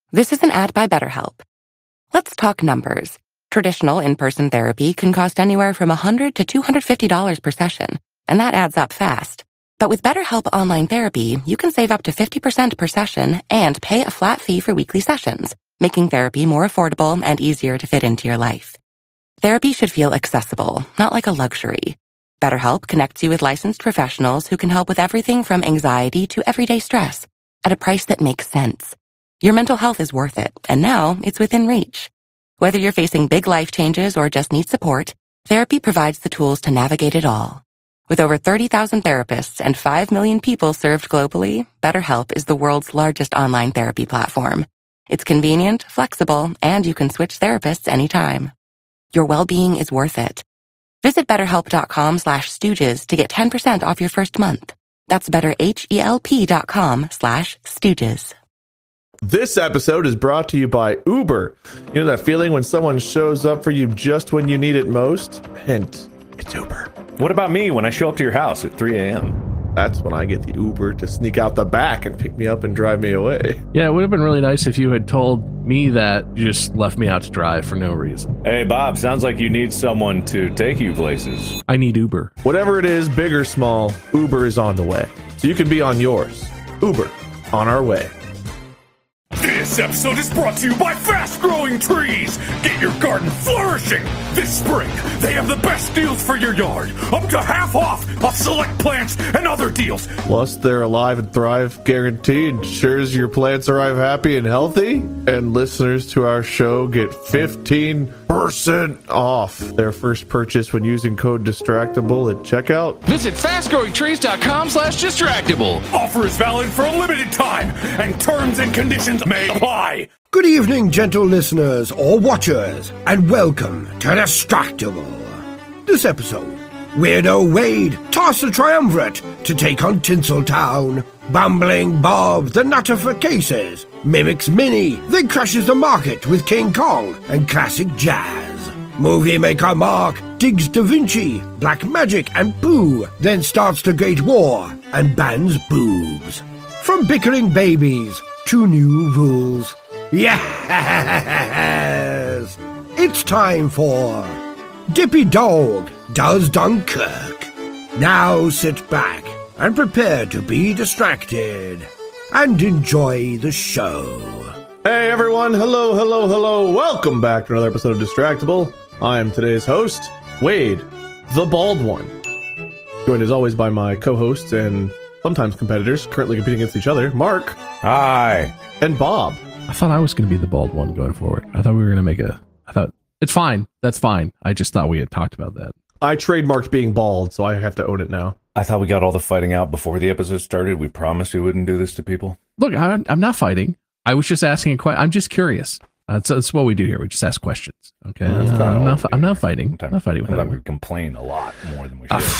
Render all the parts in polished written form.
This is an ad by BetterHelp. Let's talk numbers. Traditional in-person therapy can cost anywhere from $100 to $250 per session, and that adds up fast. But with BetterHelp Online Therapy, you can save up to 50% per session and pay a flat fee for weekly sessions, making therapy more affordable and easier to fit into your life. Therapy should feel accessible, not like a luxury. BetterHelp connects you with licensed professionals who can help with everything from anxiety to everyday stress at a price that makes sense. Your mental health is worth it, and now it's within reach. Whether you're facing big life changes or just need support, therapy provides the tools to navigate it all. With over 30,000 therapists and 5 million people served globally, BetterHelp is the world's largest online therapy platform. It's convenient, flexible, and you can switch therapists anytime. Your well-being is worth it. Visit BetterHelp.com/Stooges to get 10% off your first month. That's BetterHelp.com/Stooges. This episode is brought to you by Uber. You know that feeling when someone shows up for you just when you need it most? Hint, it's Uber. What about me when I show up to your house at 3 a.m.? That's when I get the Uber to sneak out the back and pick me up and drive me away. Yeah, it would have been really nice if you had told me that you just left me out to drive for no reason. Hey, Bob, sounds like you need someone to take you places. I need Uber. Whatever it is, big or small, Uber is on the way. So you can be on yours. Uber, on our way. This episode is brought to you by Fast Growing Trees. Get your garden flourishing this spring. They have the best deals for your yard. Up to half off select plants and other deals. Plus, they're alive and thrive guaranteed. Ensures your plants arrive happy and healthy. And listeners to our show get 15% off their first purchase when using code DISTRACTABLE at checkout. Visit fastgrowingtrees.com/distractible. Offer is valid for a limited time, and terms and conditions may apply. Good evening, gentle listeners or watchers, and welcome to Distractable. This episode, Weirdo Wade tosses a triumvirate to take on Tinseltown. Bumbling Bob, the nutter for cases, mimics Minnie, then crashes the market with King Kong and classic jazz. Movie maker Mark digs Da Vinci, black magic and poo, then starts the Great War and bans boobs. From bickering babies to new rules. Yes! It's time for Dippy Dog Does Dunkirk. Now sit back and prepare to be distracted and enjoy the show. Hey everyone, hello, hello, hello. Welcome back to another episode of Distractable. I am today's host, Wade, the Bald One. Joined as always by my co-hosts and sometimes competitors, currently competing against each other, Mark. Hi. And Bob. I thought I was going to be the bald one going forward. I thought we were going to I thought, it's fine. That's fine. I just thought we had talked about that. I trademarked being bald, so I have to own it now. I thought we got all the fighting out before the episode started. We promised we wouldn't do this to people. Look, I'm not fighting. I was just asking a question. I'm just curious. That's what we do here. We just ask questions. Okay. I'm not fighting. I'm not fighting with that. anyone. We complain a lot more than we should.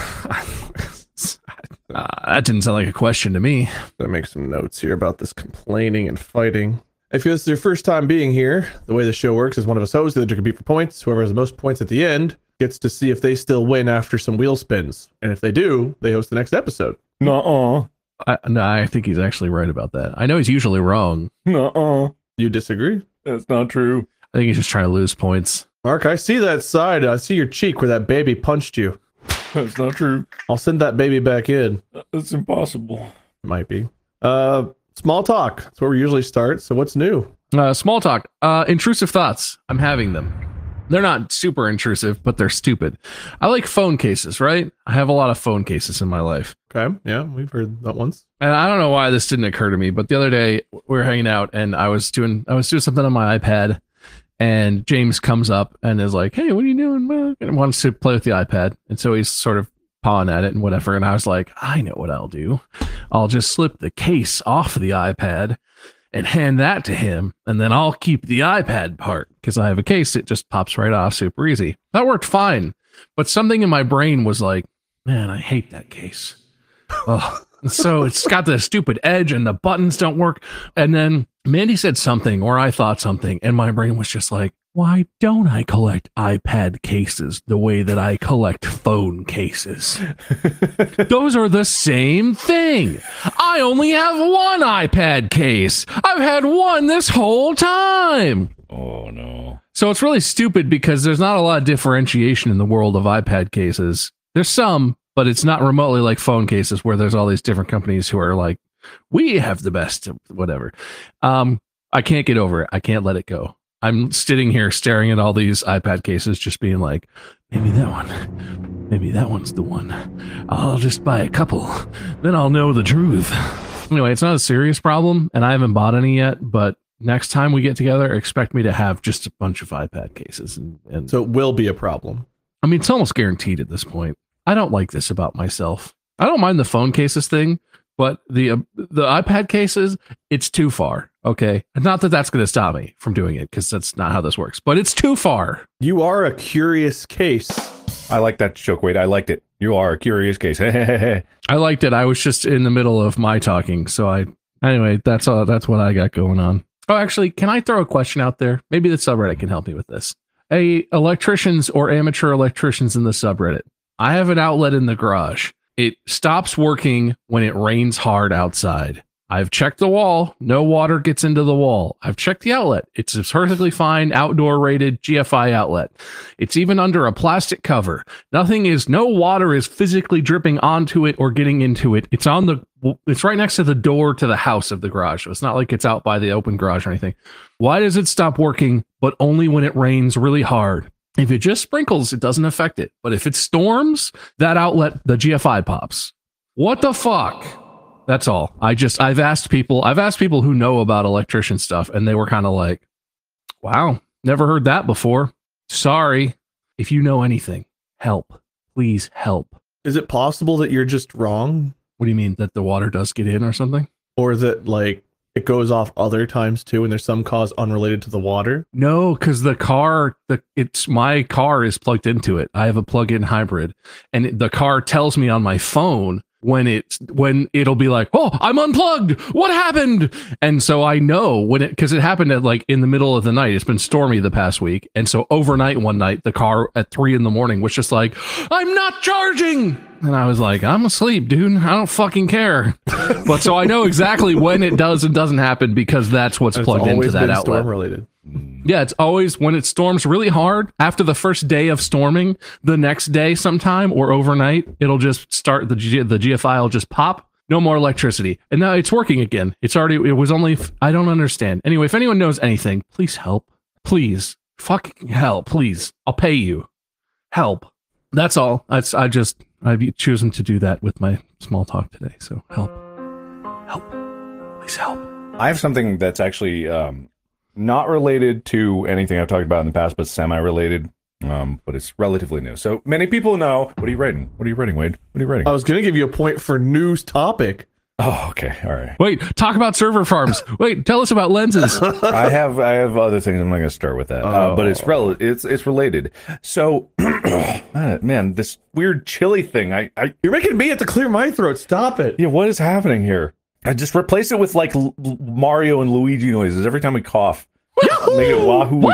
That didn't sound like a question to me. I'll make some notes here about this complaining and fighting. If this is your first time being here, the way the show works is one of us hosts, the other compete for points. Whoever has the most points at the end gets to see if they still win after some wheel spins. And if they do, they host the next episode. Nuh-uh. No, I think he's actually right about that. I know he's usually wrong. Nuh-uh. You disagree? That's not true. I think he's just trying to lose points. Mark, I see that side. I see your cheek where that baby punched you. That's not true. I'll send that baby back in. That's impossible. Might be. Small talk. That's where we usually start. So what's new? Small talk. Intrusive thoughts. I'm having them. They're not super intrusive, but they're stupid. I like phone cases, right? I have a lot of phone cases in my life. Okay. Yeah, we've heard that once. And I don't know why this didn't occur to me, but the other day we were hanging out and I was doing something on my iPad, and James comes up and is like, "Hey, what are you doing?" And wants to play with the iPad. And so he's sort of pawing at it and whatever. And I was like, I know what I'll do. I'll just slip the case off the iPad and hand that to him. And then I'll keep the iPad part because I have a case. It just pops right off super easy. That worked fine. But something in my brain was like, man, I hate that case. Oh, so it's got the stupid edge and the buttons don't work. And then Mandy said something, or I thought something, and my brain was just like, why don't I collect iPad cases the way that I collect phone cases? Those are the same thing. I only have one iPad case. I've had one this whole time. Oh, no. So it's really stupid because there's not a lot of differentiation in the world of iPad cases. There's some, but it's not remotely like phone cases where there's all these different companies who are like, we have the best, whatever. I can't get over it. I can't let it go. I'm sitting here staring at all these iPad cases, just being like, maybe that one, maybe that one's the one. I'll just buy a couple, then I'll know the truth. Anyway, it's not a serious problem, and I haven't bought any yet, but next time we get together, expect me to have just a bunch of iPad cases. And So it will be a problem. I mean, it's almost guaranteed at this point. I don't like this about myself. I don't mind the phone cases thing, but the iPad cases, it's too far. Okay. Not that that's going to stop me from doing it, because that's not how this works, but it's too far. You are a curious case. I like that joke, Wade. I liked it. You are a curious case. I liked it. I was just in the middle of my talking. So anyway, that's what I got going on. Oh, actually, can I throw a question out there? Maybe the subreddit can help me with this. Electricians or amateur electricians in the subreddit. I have an outlet in the garage. It stops working when it rains hard outside. I've checked the wall. No water gets into the wall. I've checked the outlet. It's a perfectly fine outdoor rated GFI outlet. It's even under a plastic cover. No water is physically dripping onto it or getting into it. It's right next to the door to the house of the garage. So it's not like it's out by the open garage or anything. Why does it stop working, but only when it rains really hard? If it just sprinkles, it doesn't affect it. But if it storms, that outlet, the GFI pops. What the fuck? That's all. I've asked people who know about electrician stuff, and they were kind of like, wow, never heard that before. Sorry. If you know anything, help. Please help. Is it possible that you're just wrong? What do you mean, that the water does get in or something? Or that like it goes off other times too, and there's some cause unrelated to the water? No, because my car is plugged into it. I have a plug-in hybrid, and the car tells me on my phone when it'll be like, oh, I'm unplugged. What happened? And so I know because it happened at like in the middle of the night. It's been stormy the past week. And so overnight, one night, the car at 3 a.m. was just like, I'm not charging. And I was like, I'm asleep, dude. I don't fucking care. But so I know exactly when it does and doesn't happen, because that's what's plugged into that outlet. Storm related. Yeah, it's always when it storms really hard after the first day of storming, the next day sometime or overnight, it'll just start the GFI will just pop. No more electricity. And now it's working again. I don't understand. Anyway, if anyone knows anything, please help. Please. Fucking help. Please. I'll pay you. Help. That's all. I've chosen to do that with my small talk today. So help. Help. Please help. I have something that's actually not related to anything I've talked about in the past, but semi-related, but it's relatively new. So many people know. What are you writing? What are you writing, Wade? What are you writing? I was going to give you a point for news topic. Oh, okay. All right. Wait, talk about server farms. Wait, tell us about lenses. I have other things. I'm not going to start with that, but it's related. So, man, this weird chili thing. You're making me have to clear my throat. Stop it. Yeah, what is happening here? I just replace it with like Mario and Luigi noises every time we cough. Make it wahoo.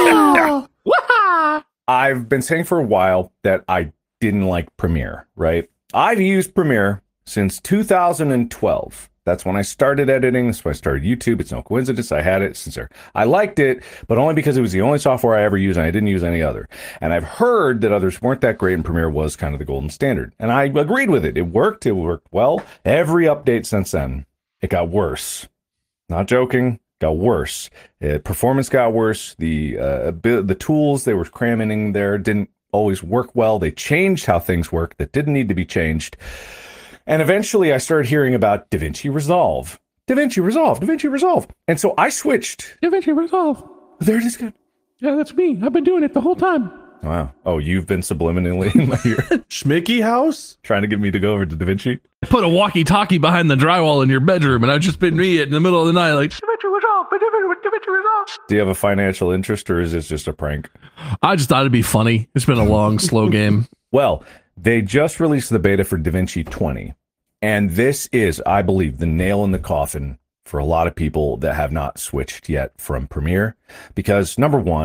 I've been saying for a while that I didn't like Premiere, right? I've used Premiere since 2012. That's when I started editing. That's when I started YouTube. It's no coincidence. I had it since there. I liked it, but only because it was the only software I ever used, and I didn't use any other. And I've heard that others weren't that great, and Premiere was kind of the golden standard. And I agreed with it. It worked well. Every update since then, it got worse. Not joking. Got worse. Performance got worse. The tools they were cramming in there didn't always work well. They changed how things work that didn't need to be changed. And eventually I started hearing about DaVinci Resolve. DaVinci Resolve. And so I switched. DaVinci Resolve. There it is. Good. Yeah, that's me. I've been doing it the whole time. Wow. Oh, you've been subliminally in my ear. Schmicky house? Trying to get me to go over to DaVinci? Put a walkie-talkie behind the drywall in your bedroom, and I've just been me in the middle of the night like, DaVinci Resolve. Do you have a financial interest, or is this just a prank? I just thought it'd be funny. It's been a long, slow game. Well, they just released the beta for DaVinci 20. And this is, I believe, the nail in the coffin for a lot of people that have not switched yet from Premiere. Because, number one,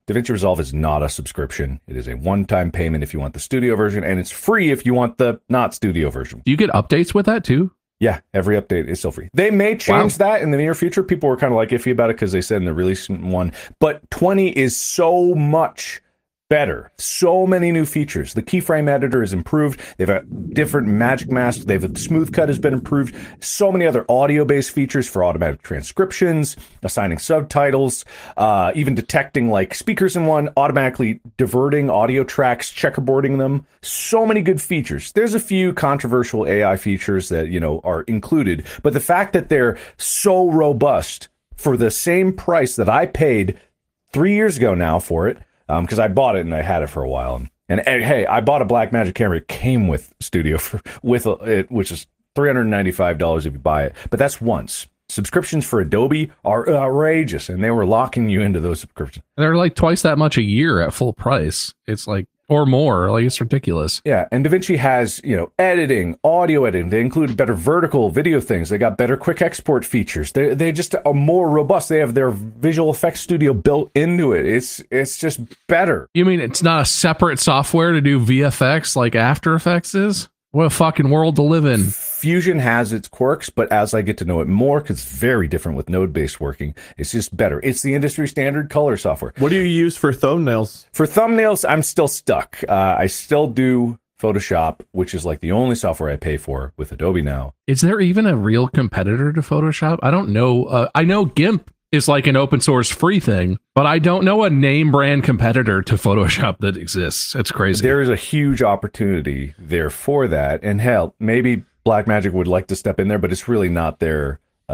DaVinci Resolve is not a subscription. It is a one-time payment if you want the studio version, and it's free if you want the not studio version. Do you get updates with that too? Yeah, every update is still free. They may change that in the near future. People were kind of like iffy about it because they said in the recent one, but 20 is so much better. So many new features. The keyframe editor is improved. They've got different magic masks. Smooth cut has been improved. So many other audio-based features for automatic transcriptions, assigning subtitles, even detecting like speakers in one, automatically diverting audio tracks, checkerboarding them. So many good features. There's a few controversial AI features that, are included, but the fact that they're so robust for the same price that I paid 3 years ago now for it, because I bought it and I had it for a while. And hey, I bought a Blackmagic camera. It came with Studio which is $395 if you buy it. But that's once. Subscriptions for Adobe are outrageous, and they were locking you into those subscriptions. They're like twice that much a year at full price. It's like, or more. Like, it's ridiculous. Yeah, and DaVinci has, editing, audio editing. They include better vertical video things. They got better quick export features. They just are more robust. They have their visual effects studio built into it. It's just better. You mean it's not a separate software to do VFX like After Effects is? What a fucking world to live in. Fusion has its quirks, but as I get to know it more, because it's very different with node-based working, it's just better. It's the industry standard color software. What do you use for thumbnails? For thumbnails, I'm still stuck. I still do Photoshop, which is like the only software I pay for with Adobe now. Is there even a real competitor to Photoshop? I don't know. I know GIMP is like an open source free thing, but I don't know a name brand competitor to Photoshop that exists. It's crazy. There is a huge opportunity there for that. And hell, maybe Blackmagic would like to step in there, but it's really not their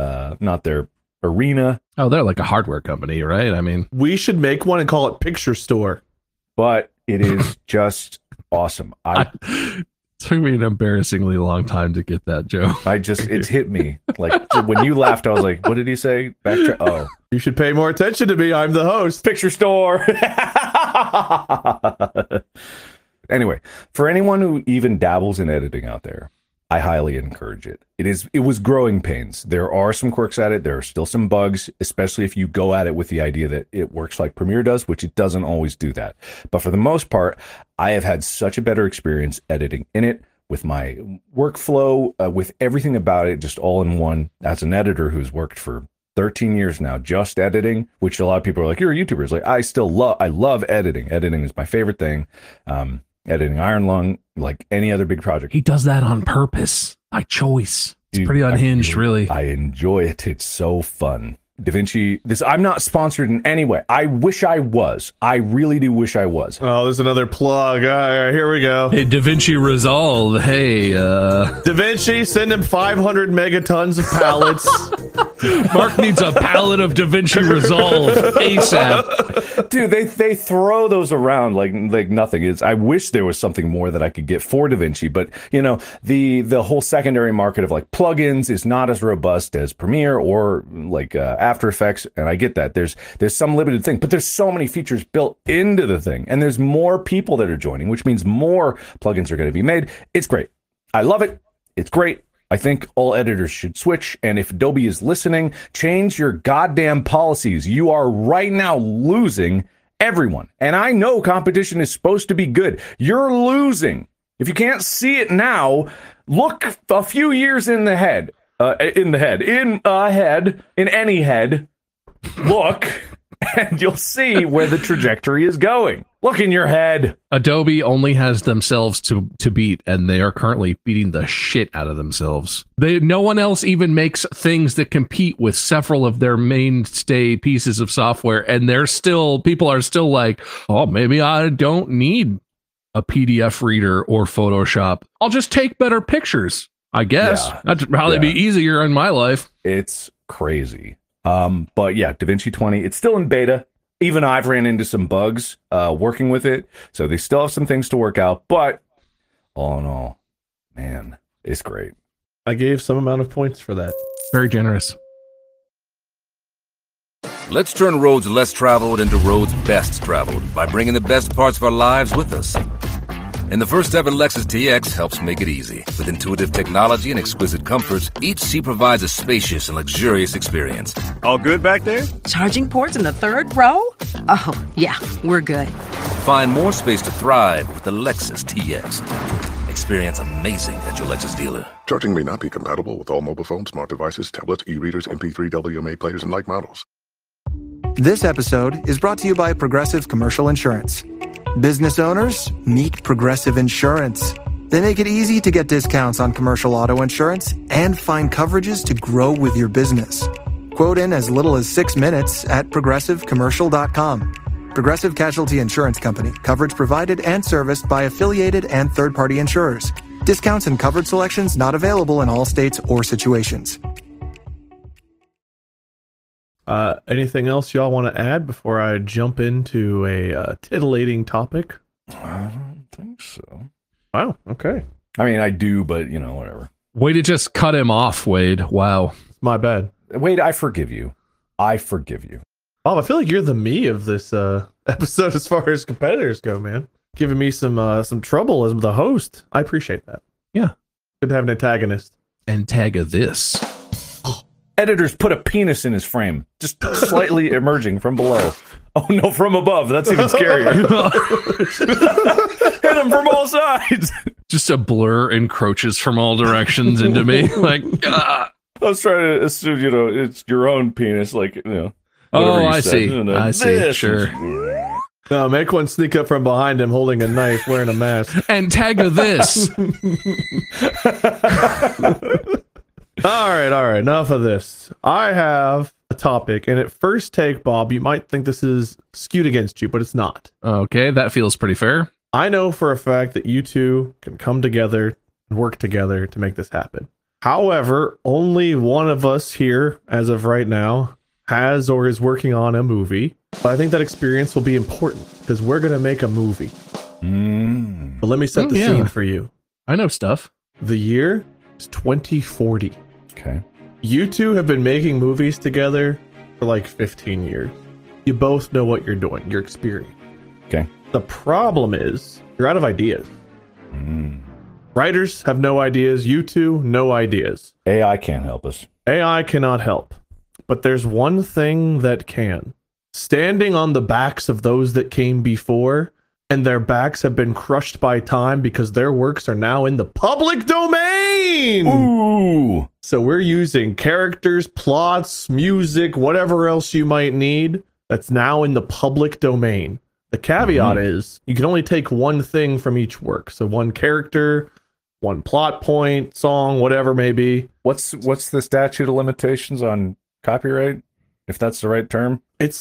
arena. Oh, they're like a hardware company, right? I memean, we should make one and call it Picture Store. But it is just awesome. It took me an embarrassingly long time to get that joke. It's hit me. Like when you laughed, I was like, what did he say? Oh. You should pay more attention to me. I'm the host. Picture Store. Anyway, for anyone who even dabbles in editing out there, I highly encourage it. It was growing pains. There are some quirks at it. There are still some bugs, especially if you go at it with the idea that it works like Premiere does, which it doesn't always do that. But for the most part, I have had such a better experience editing in it, with my workflow, with everything about it, just all in one. As an editor who's worked for 13 years now, just editing, which a lot of people are like, you're a YouTuber. It's like, I love editing. Editing is my favorite thing. Editing Iron Lung, like any other big project. He does that on purpose, by choice. It's pretty unhinged, really. I enjoy it. It's so fun. DaVinci, I'm not sponsored in any way. I wish I was. I really do wish I was. Oh, there's another plug. All right, here we go. Hey, DaVinci Resolve. Hey, DaVinci, send him 500 megatons of pallets. Mark needs a pallet of DaVinci Resolve ASAP. Dude, they throw those around like nothing. I wish there was something more that I could get for DaVinci, but the whole secondary market of like plugins is not as robust as Premiere or like After Effects, and I get that. There's some limited thing, but there's so many features built into the thing, and there's more people that are joining, which means more plugins are going to be made. It's great. I love it. It's great. I think all editors should switch, and if Adobe is listening, change your goddamn policies. You are right now losing everyone, and I know competition is supposed to be good. You're losing. If you can't see it now, look a few years in any head, look, and you'll see where the trajectory is going. Look in your head. Adobe only has themselves to beat, and they are currently beating the shit out of themselves. No one else even makes things that compete with several of their mainstay pieces of software, and people are still like, oh, maybe I don't need a PDF reader or Photoshop. I'll just take better pictures, I guess. Yeah. That'd probably be easier in my life. It's crazy. But yeah, DaVinci 20, it's still in beta. Even I've ran into some bugs working with it. So they still have some things to work out. But all in all, man, it's great. I gave some amount of points for that. Very generous. Let's turn roads less traveled into roads best traveled by bringing the best parts of our lives with us. And the first ever Lexus TX helps make it easy. With intuitive technology and exquisite comforts, each seat provides a spacious and luxurious experience. All good back there? Charging ports in the third row? Oh, yeah, we're good. Find more space to thrive with the Lexus TX. Experience amazing at your Lexus dealer. Charging may not be compatible with all mobile phones, smart devices, tablets, e-readers, MP3, WMA players, and like models. This episode is brought to you by Progressive Commercial Insurance. Business owners, meet Progressive Insurance. They make it easy to get discounts on commercial auto insurance and find coverages to grow with your business. Quote in as little as 6 minutes at progressivecommercial.com. Progressive Casualty Insurance Company. Coverage provided and serviced by affiliated and third-party insurers. Discounts and coverage selections not available in all states or situations. Anything else y'all want to add before I jump into a titillating topic? I don't think so. Wow, okay. I mean, I do, but, you know, whatever. Way to just cut him off, Wade. Wow. My bad. Wade, I forgive you. I forgive you. Bob, I feel like you're the me of this episode as far as competitors go, man. Giving me some trouble as the host. I appreciate that. Yeah. Good to have an antagonist. Antag this. Editors put a penis in his frame, just slightly emerging from below. Oh no, from above. That's even scarier. Hit him from all sides. Just a blur encroaches from all directions into me. Like, ah. I was trying to assume, you know, it's your own penis, like, you know. Oh, I see. I see. Sure. No, make one sneak up from behind him holding a knife, wearing a mask. And tag of this. All right. Enough of this. I have a topic, and at first take, Bob, you might think this is skewed against you, but it's not. Okay, that feels pretty fair. I know for a fact that you two can come together and work together to make this happen. However, only one of us here, as of right now, has or is working on a movie. But I think that experience will be important because we're going to make a movie. But let me set the scene for you. I know stuff. The year is 2040. Okay. You two have been making movies together for like 15 years. You both know what you're doing. You're experienced. Okay. The problem is you're out of ideas. Writers have no ideas. You two, no ideas. AI can't help us. AI cannot help. But there's one thing that can. Standing on the backs of those that came before, and their backs have been crushed by time because their works are now in the public domain. Ooh. So we're using characters, plots, music, whatever else you might need that's now in the public domain. The caveat is you can only take one thing from each work. So one character, one plot point, song, whatever may be. What's the statute of limitations on copyright, if that's the right term?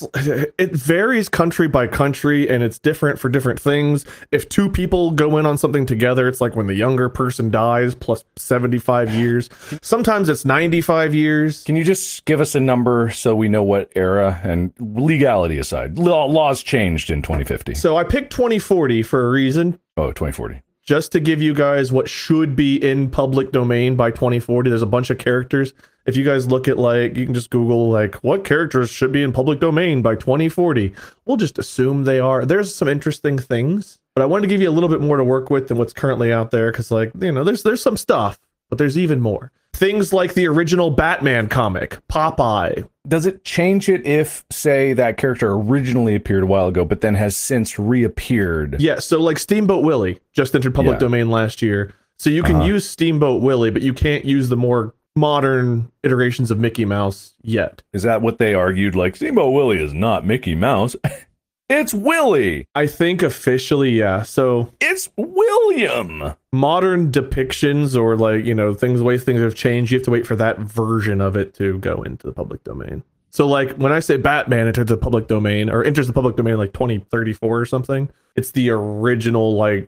It varies country by country, and it's different for different things. If two people go in on something together, it's like when the younger person dies plus 75 years. Sometimes it's 95 years. Can you just give us a number so we know what era, and legality aside, laws changed in 2050? So I picked 2040 for a reason. Oh, 2040. Just to give you guys what should be in public domain by 2040. There's a bunch of characters. If you guys look at, like, you can just Google, like, what characters should be in public domain by 2040. We'll just assume they are. There's some interesting things, but I wanted to give you a little bit more to work with than what's currently out there. Cause, like, you know, there's some stuff, but there's even more. Things like the original Batman comic, Popeye. Does it change it if, say, that character originally appeared a while ago, but then has since reappeared? Yeah, so like Steamboat Willie just entered public domain last year. So you can use Steamboat Willie, but you can't use the more modern iterations of Mickey Mouse yet. Is that what they argued? Like, Steamboat Willie is not Mickey Mouse. It's Willie. I think officially, yeah. So it's William. Modern depictions or, like, you know, the way things have changed, you have to wait for that version of it to go into the public domain. So, like, when I say Batman enters the public domain or enters the public domain like 2034 or something, it's the original, like,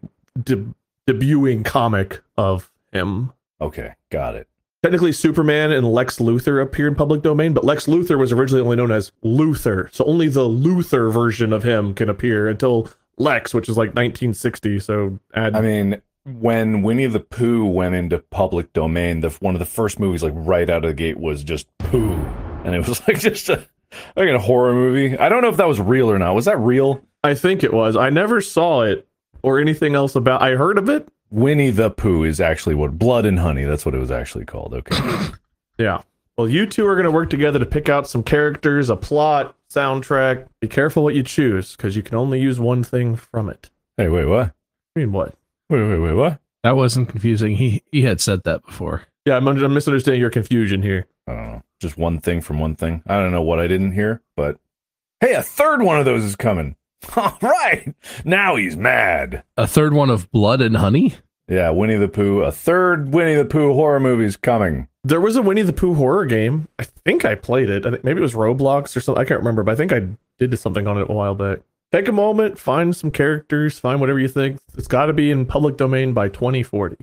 debuting comic of him. Okay, got it. Technically, Superman and Lex Luthor appear in public domain, but Lex Luthor was originally only known as Luthor. So only the Luthor version of him can appear until Lex, which is like 1960. So I mean, when Winnie the Pooh went into public domain, one of the first movies, like, right out of the gate was just Pooh. And it was like just a horror movie. I don't know if that was real or not. Was that real? I think it was. I never saw it or anything else about. I heard of it. Winnie the Pooh is actually what Blood and Honey. That's what it was actually called. Okay. Yeah. Well, you two are going to work together to pick out some characters, a plot, soundtrack. Be careful what you choose, because you can only use one thing from it. Hey, wait, what? I mean, what? Wait, what? That wasn't confusing. He had said that before. Yeah, I'm misunderstanding your confusion here. I don't know. Just one thing from one thing. I don't know what I didn't hear, but hey, a third one of those is coming. All right. Now he's mad. A third one of Blood and Honey? Yeah, Winnie the Pooh. A third Winnie the Pooh horror movie is coming. There was a Winnie the Pooh horror game. I think I played it. I think maybe it was Roblox or something. I can't remember, but I think I did something on it a while back. Take a moment, find some characters, find whatever you think. It's got to be in public domain by 2040.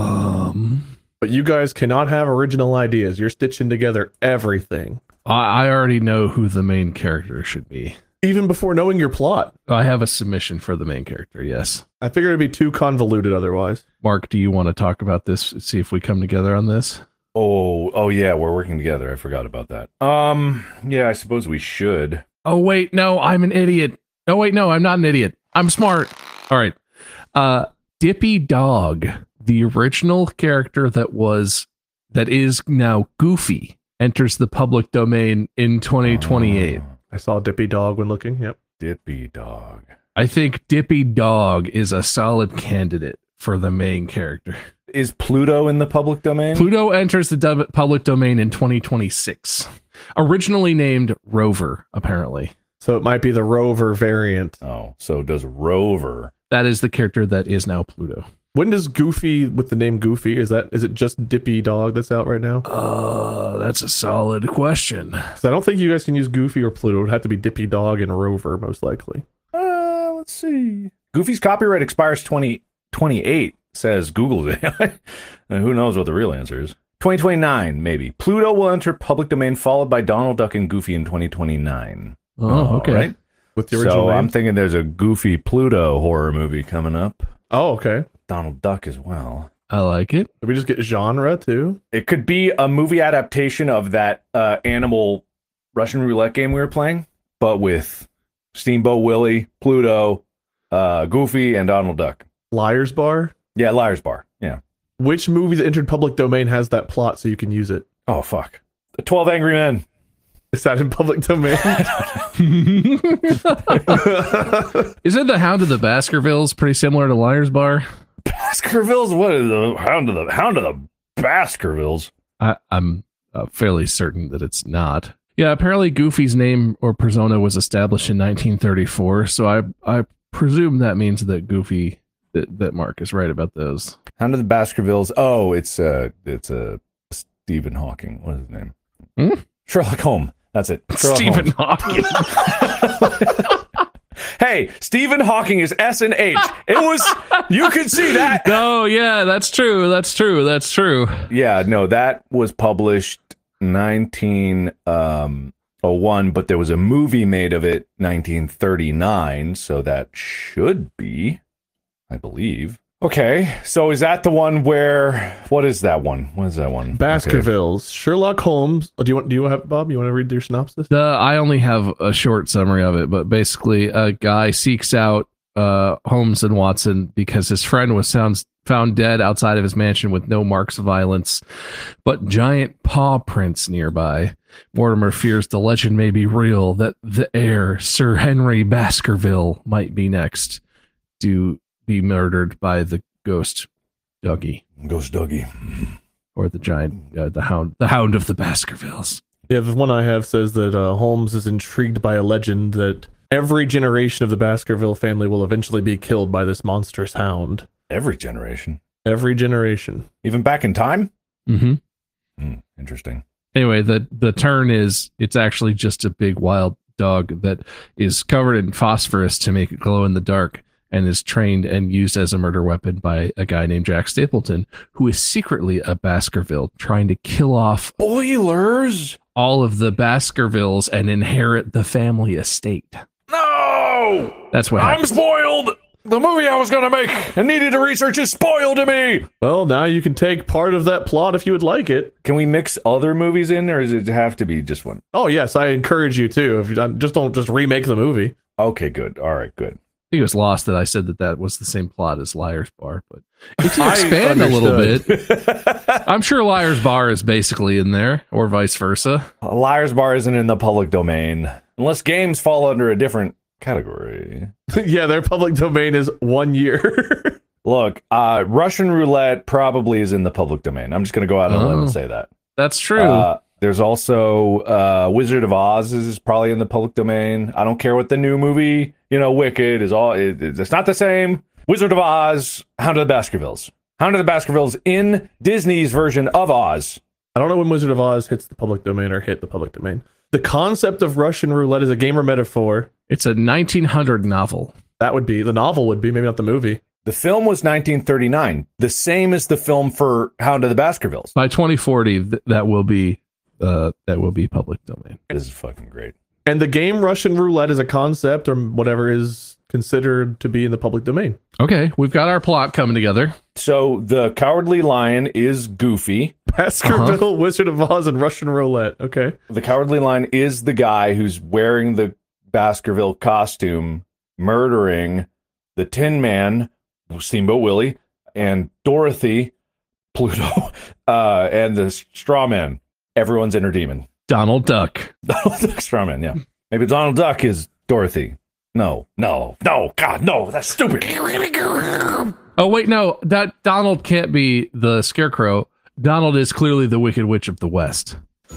But you guys cannot have original ideas. You're stitching together everything. I already know who the main character should be. Even before knowing your plot. I have a submission for the main character, yes. I figured it'd be too convoluted otherwise. Mark, do you want to talk about this? See if we come together on this? Oh yeah, we're working together. I forgot about that. Yeah, I suppose we should. Oh wait, no, I'm an idiot. Oh wait, no, I'm not an idiot. I'm smart. All right. Dippy Dog, the original character that is now Goofy, enters the public domain in 2028. I saw Dippy Dog when looking. Yep. Dippy Dog. I think Dippy Dog is a solid candidate for the main character. Is Pluto in the public domain? Pluto enters the public domain in 2026. Originally named Rover, apparently. So it might be the Rover variant. Oh, so does Rover. That is the character that is now Pluto. When does Goofy with the name Goofy, is it just Dippy Dog that's out right now? That's a solid question. So I don't think you guys can use Goofy or Pluto. It would have to be Dippy Dog and Rover, most likely. Let's see. Goofy's copyright expires 2028, says Google. Who knows what the real answer is? 2029, maybe. Pluto will enter public domain, followed by Donald Duck and Goofy in 2029. Oh, okay. Right? With the original name? I'm thinking there's a Goofy Pluto horror movie coming up. Oh, okay. Donald Duck as well. I like it. Did we just get genre too? It could be a movie adaptation of that animal Russian roulette game we were playing, but with Steamboat Willie, Pluto, Goofy, and Donald Duck. Liar's Bar? Yeah, Liar's Bar. Yeah. Which movie that entered public domain has that plot so you can use it? Oh, fuck. The 12 Angry Men. Is that in public domain? Isn't the Hound of the Baskervilles pretty similar to Liar's Bar? Baskervilles? What is the Hound of the Baskervilles? I'm fairly certain that it's not. Yeah, apparently Goofy's name or persona was established in 1934, so I presume that means that Goofy, that Mark is right about those. Hound of the Baskervilles. Oh, it's a Stephen Hawking. What is his name? Sherlock Holmes. That's it. Sherlock Stephen Hawking. Hey, Stephen Hawking is S and H. It was, you could see that. Oh, yeah, that's true. Yeah, no, that was published 1901, but there was a movie made of it 1939, so that should be, I believe. Okay, so is that the one where, what is that one? Baskervilles. Okay. Sherlock Holmes. Oh, do you have, Bob? You want to read your synopsis? I only have a short summary of it, but basically a guy seeks out Holmes and Watson because his friend was found dead outside of his mansion with no marks of violence, but giant paw prints nearby. Mortimer fears the legend may be real, that the heir, Sir Henry Baskerville, might be next to be murdered by the ghost Dougie. Ghost Dougie. Or the giant, the hound of the Baskervilles. Yeah, the one I have says that Holmes is intrigued by a legend that every generation of the Baskerville family will eventually be killed by this monstrous hound. Every generation? Every generation. Even back in time? Mm-hmm. Interesting. Anyway, the turn is, it's actually just a big wild dog that is covered in phosphorus to make it glow in the dark, and is trained and used as a murder weapon by a guy named Jack Stapleton, who is secretly a Baskerville, trying to kill off spoilers, all of the Baskervilles and inherit the family estate. No! That's what I'm happens. spoiled! The movie I was going to make and needed to research is spoiled to me! Well, now you can take part of that plot if you would like it. Can we mix other movies in, or does it have to be just one? Oh, yes, I encourage you to. If you just don't remake the movie. Okay, good. All right, good. think it was Lost that I said that was the same plot as Liar's Bar, but if you expand a little bit, I'm sure Liar's Bar is basically in there, or vice versa. Liar's Bar isn't in the public domain unless games fall under a different category. Yeah, their public domain is 1 year. Look, Russian Roulette probably is in the public domain. I'm just going to go out on a limb and say that. That's true. There's also Wizard of Oz is probably in the public domain. I don't care what the new movie, Wicked is all. It's not the same. Wizard of Oz, Hound of the Baskervilles. Hound of the Baskervilles in Disney's version of Oz. I don't know when Wizard of Oz hits the public domain or hit the public domain. The concept of Russian roulette is a game or metaphor. It's a 1900 novel. That would be, the novel would be, maybe not the movie. The film was 1939, the same as the film for Hound of the Baskervilles. By 2040, that will be public domain. This is fucking great. And the game Russian roulette is a concept or whatever is considered to be in the public domain. Okay, we've got our plot coming together. So the Cowardly Lion is Goofy. Baskerville, Wizard of Oz, and Russian roulette. Okay. The Cowardly Lion is the guy who's wearing the Baskerville costume, murdering the Tin Man, Steamboat Willie, and Dorothy, Pluto, and the Straw Man. Everyone's inner demon. Donald Duck. Donald Duck, Straw Man, yeah. Maybe Donald Duck is Dorothy. No, God, no, that's stupid. Oh, wait, no, that Donald can't be the Scarecrow. Donald is clearly the Wicked Witch of the West.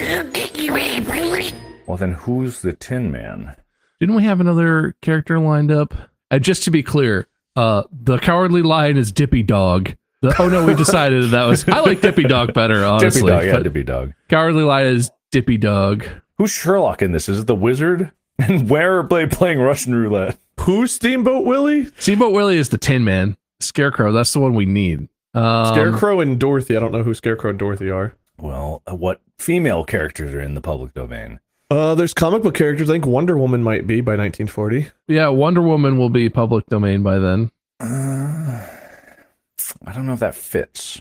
Well, then who's the Tin Man? Didn't we have another character lined up? Just to be clear, the Cowardly Lion is Dippy Dog. Oh, no, we decided that was... I like Dippy Dog better, honestly. Dippy Dog, yeah, Dippy Dog. Cowardly Lion is Dippy Dog. Who's Sherlock in this? Is it the wizard? And where are they playing Russian roulette? Who's Steamboat Willie? Steamboat Willie is the Tin Man. Scarecrow, that's the one we need. Scarecrow and Dorothy. I don't know who Scarecrow and Dorothy are. Well, what female characters are in the public domain? There's comic book characters. I think Wonder Woman might be by 1940. Yeah, Wonder Woman will be public domain by then. I don't know if that fits.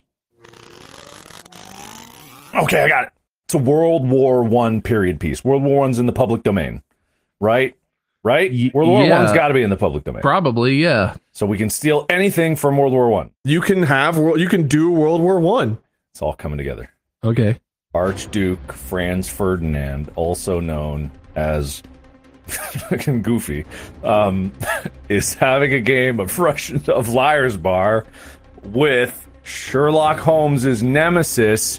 Okay, I got it. It's a World War I period piece. World War I's in the public domain, right? World War I's got to be in the public domain. Probably, yeah. So we can steal anything from World War I. You can do World War I. It's all coming together. Okay. Archduke Franz Ferdinand, also known as fucking Goofy, is having a game of Liar's Bar with Sherlock Holmes's nemesis,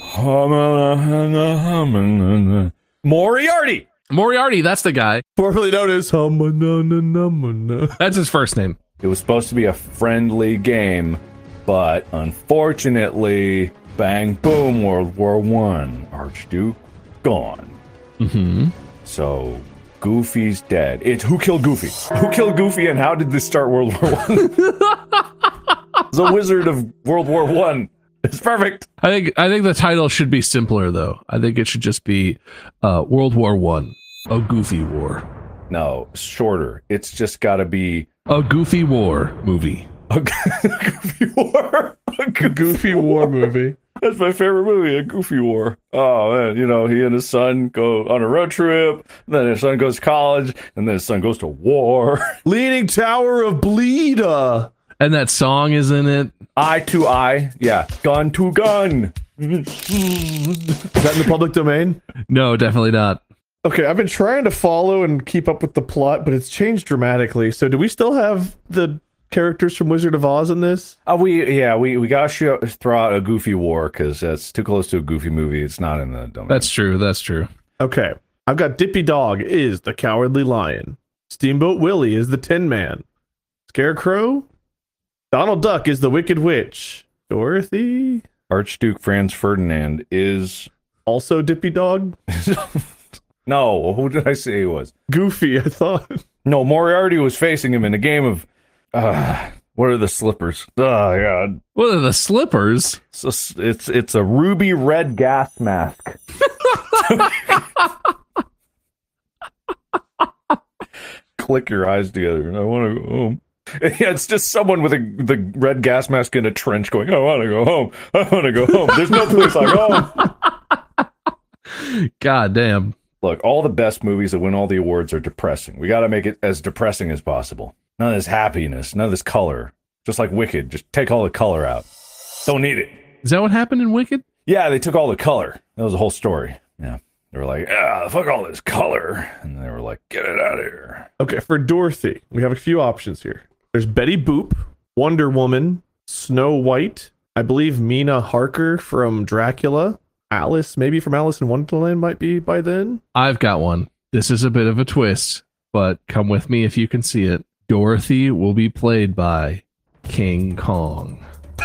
Moriarty. Moriarty, that's the guy. Formerly known as That's his first name. It was supposed to be a friendly game, but unfortunately, bang, boom, World War I. Archduke gone. Mm-hmm. So Goofy's dead. It's who killed Goofy? Who killed Goofy and how did this start World War I? The Wizard of World War I. It's perfect. I think the title should be simpler though. I think it should just be World War I, a Goofy War. No, shorter. It's just got to be a Goofy War movie. A Goofy War. A Goofy War movie. That's my favorite movie, A Goofy War. Oh man, he and his son go on a road trip, and then his son goes to college, and then his son goes to war. Leaning Tower of Bleda. And that song is in it. Eye to eye. Yeah. Gun to gun. Is that in the public domain? No, definitely not. Okay, I've been trying to follow and keep up with the plot, but it's changed dramatically. So do we still have the characters from Wizard of Oz in this? We gotta throw out a Goofy War because that's too close to a Goofy movie. It's not in the domain. That's true. Okay, I've got Dippy Dog is the Cowardly Lion. Steamboat Willie is the Tin Man. Scarecrow? Donald Duck is the Wicked Witch. Dorothy? Archduke Franz Ferdinand is also Dippy Dog? No, who did I say he was? Goofy, I thought. No, Moriarty was facing him in a game of what are the slippers? Oh god. What are the slippers? It's a ruby red gas mask. Click your eyes together and I want to go home. Yeah, it's just someone with the red gas mask in a trench going, I want to go home. I want to go home. There's no place like home. God damn. Look, all the best movies that win all the awards are depressing. We got to make it as depressing as possible. None of this happiness, none of this color. Just like Wicked, just take all the color out. Don't need it. Is that what happened in Wicked? Yeah, they took all the color. That was the whole story. Yeah. They were like, fuck all this color. And they were like, get it out of here. Okay, for Dorothy, we have a few options here. There's Betty Boop, Wonder Woman, Snow White, I believe Mina Harker from Dracula, Alice, maybe from Alice in Wonderland might be by then. I've got one. This is a bit of a twist, but come with me if you can see it. Dorothy will be played by King Kong.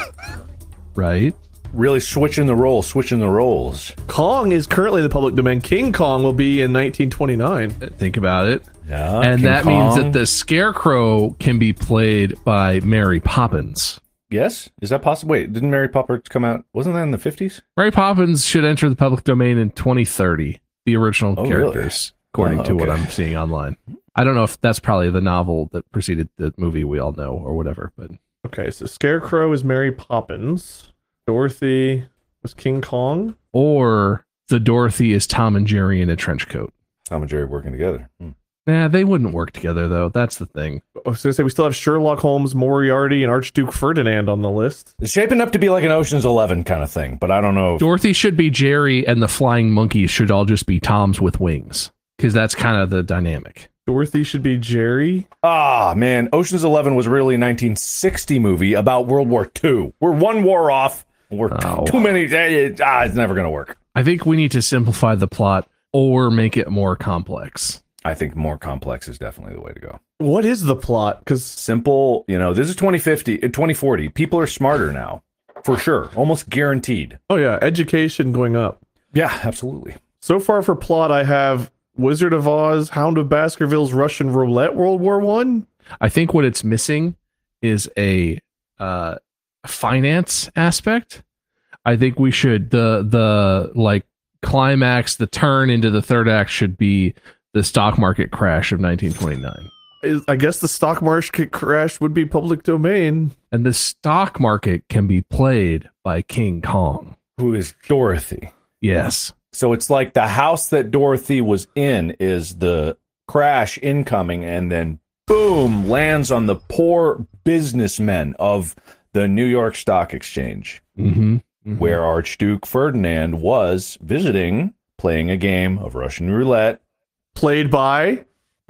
Right? Really switching the roles. Kong is currently in the public domain. King Kong will be in 1929. Think about it. Yeah. And King that Kong. means that the Scarecrow can be played by Mary Poppins. Yes? Is that possible? Wait, didn't Mary Poppins come out? Wasn't that in the 50s? Mary Poppins should enter the public domain in 2030. The original characters, really? according to what Okay. I'm seeing online. I don't know if that's probably the novel that preceded the movie we all know or whatever, but Okay, so Scarecrow is Mary Poppins. Dorothy was King Kong. or the Dorothy is Tom and Jerry in a trench coat. Tom and Jerry working together. Nah, they wouldn't work together though. That's the thing. I was going to say, we still have Sherlock Holmes, Moriarty, and Archduke Ferdinand on the list. It's shaping up to be like an Ocean's 11 kind of thing, but I don't know. Dorothy should be Jerry, and the flying monkeys should all just be Toms with wings, because that's kind of the dynamic. Dorothy should be Jerry. Ah, man. Ocean's 11 was really a 1960 movie about World War II. We're one war off. We're too many. It's never going to work. I think we need to simplify the plot or make it more complex. I think more complex is definitely the way to go. What is the plot? Because Simple, this is 2040. People are smarter now, for sure. Almost guaranteed. oh yeah, education going up. Yeah, absolutely. So far for plot, I have Wizard of Oz, Hound of Baskerville's Russian Roulette, World War One. I think what it's missing is a finance aspect. I think we should the like climax, the turn into the third act should be the stock market crash of 1929. I guess the stock market crash would be public domain. And the stock market can be played by King Kong. Who is Dorothy? Yes. So it's like the house that Dorothy was in is the crash incoming, and then boom, lands on the poor businessmen of the New York Stock Exchange, where Archduke Ferdinand was visiting, playing a game of Russian roulette. Played by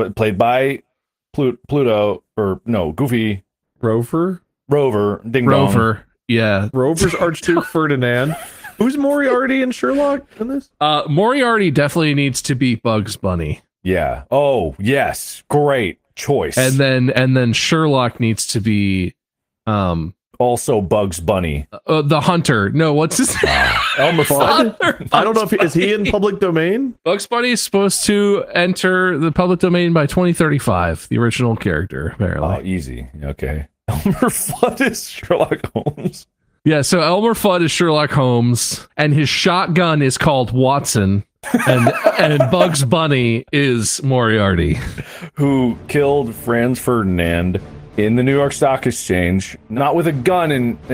Pluto, or no, Goofy. Rover, Ding Dong. Rover. Yeah. Rover's Archduke Ferdinand. Who's Moriarty and Sherlock in this? Moriarty definitely needs to be Bugs Bunny. Yeah. Oh, yes. Great choice. And then Sherlock needs to be also Bugs Bunny. The hunter. No, what's his name? Elmer Fudd? I don't know if is he in public domain? Bugs Bunny is supposed to enter the public domain by 2035. The original character, apparently. Oh, easy. Okay. Elmer Fudd is Sherlock Holmes. Yeah, so Elmer Fudd is Sherlock Holmes, and his shotgun is called Watson, and Bugs Bunny is Moriarty, who killed Franz Ferdinand in the New York Stock Exchange, not with a gun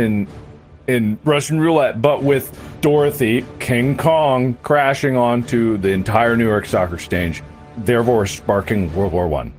in Russian roulette, but with Dorothy, King Kong, crashing onto the entire New York Stock Exchange, therefore sparking World War I.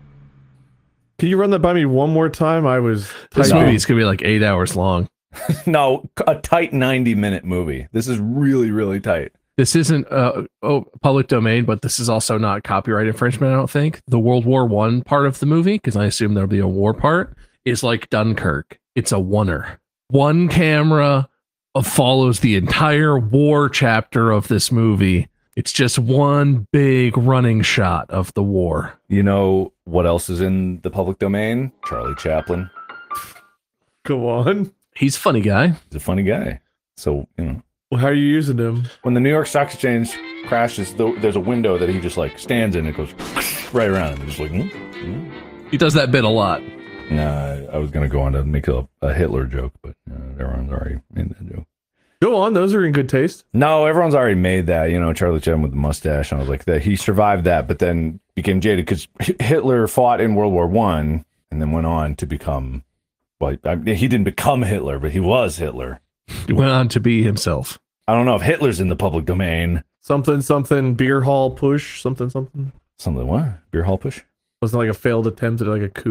Can you run that by me one more time? This movie's gonna be like 8 hours long. No, a tight 90-minute movie. This is really, really tight. This isn't public domain, but this is also not copyright infringement, I don't think. The World War I part of the movie, because I assume there'll be a war part, is like Dunkirk. It's a oneer. One camera follows the entire war chapter of this movie. It's just one big running shot of the war. You know what else is in the public domain? Charlie Chaplin. Go on. He's a funny guy. He's a funny guy. So, Well, how are you using him? When the New York Stock Exchange crashes, there's a window that he just like stands in. It goes right around him. Just like, He does that bit a lot. Nah, I was going to go on to make a Hitler joke, but everyone's already made that joke. Go on. Those are in good taste. No, everyone's already made that. Charlie Chaplin with the mustache. And I was like, that he survived that, but then became jaded because Hitler fought in World War I and then went on to become... Well, he didn't become Hitler, but he was Hitler. He went on to be himself. I don't know if Hitler's in the public domain. Something, beer hall push, something. Something what? Beer hall push? Wasn't like a failed attempt at like a coup.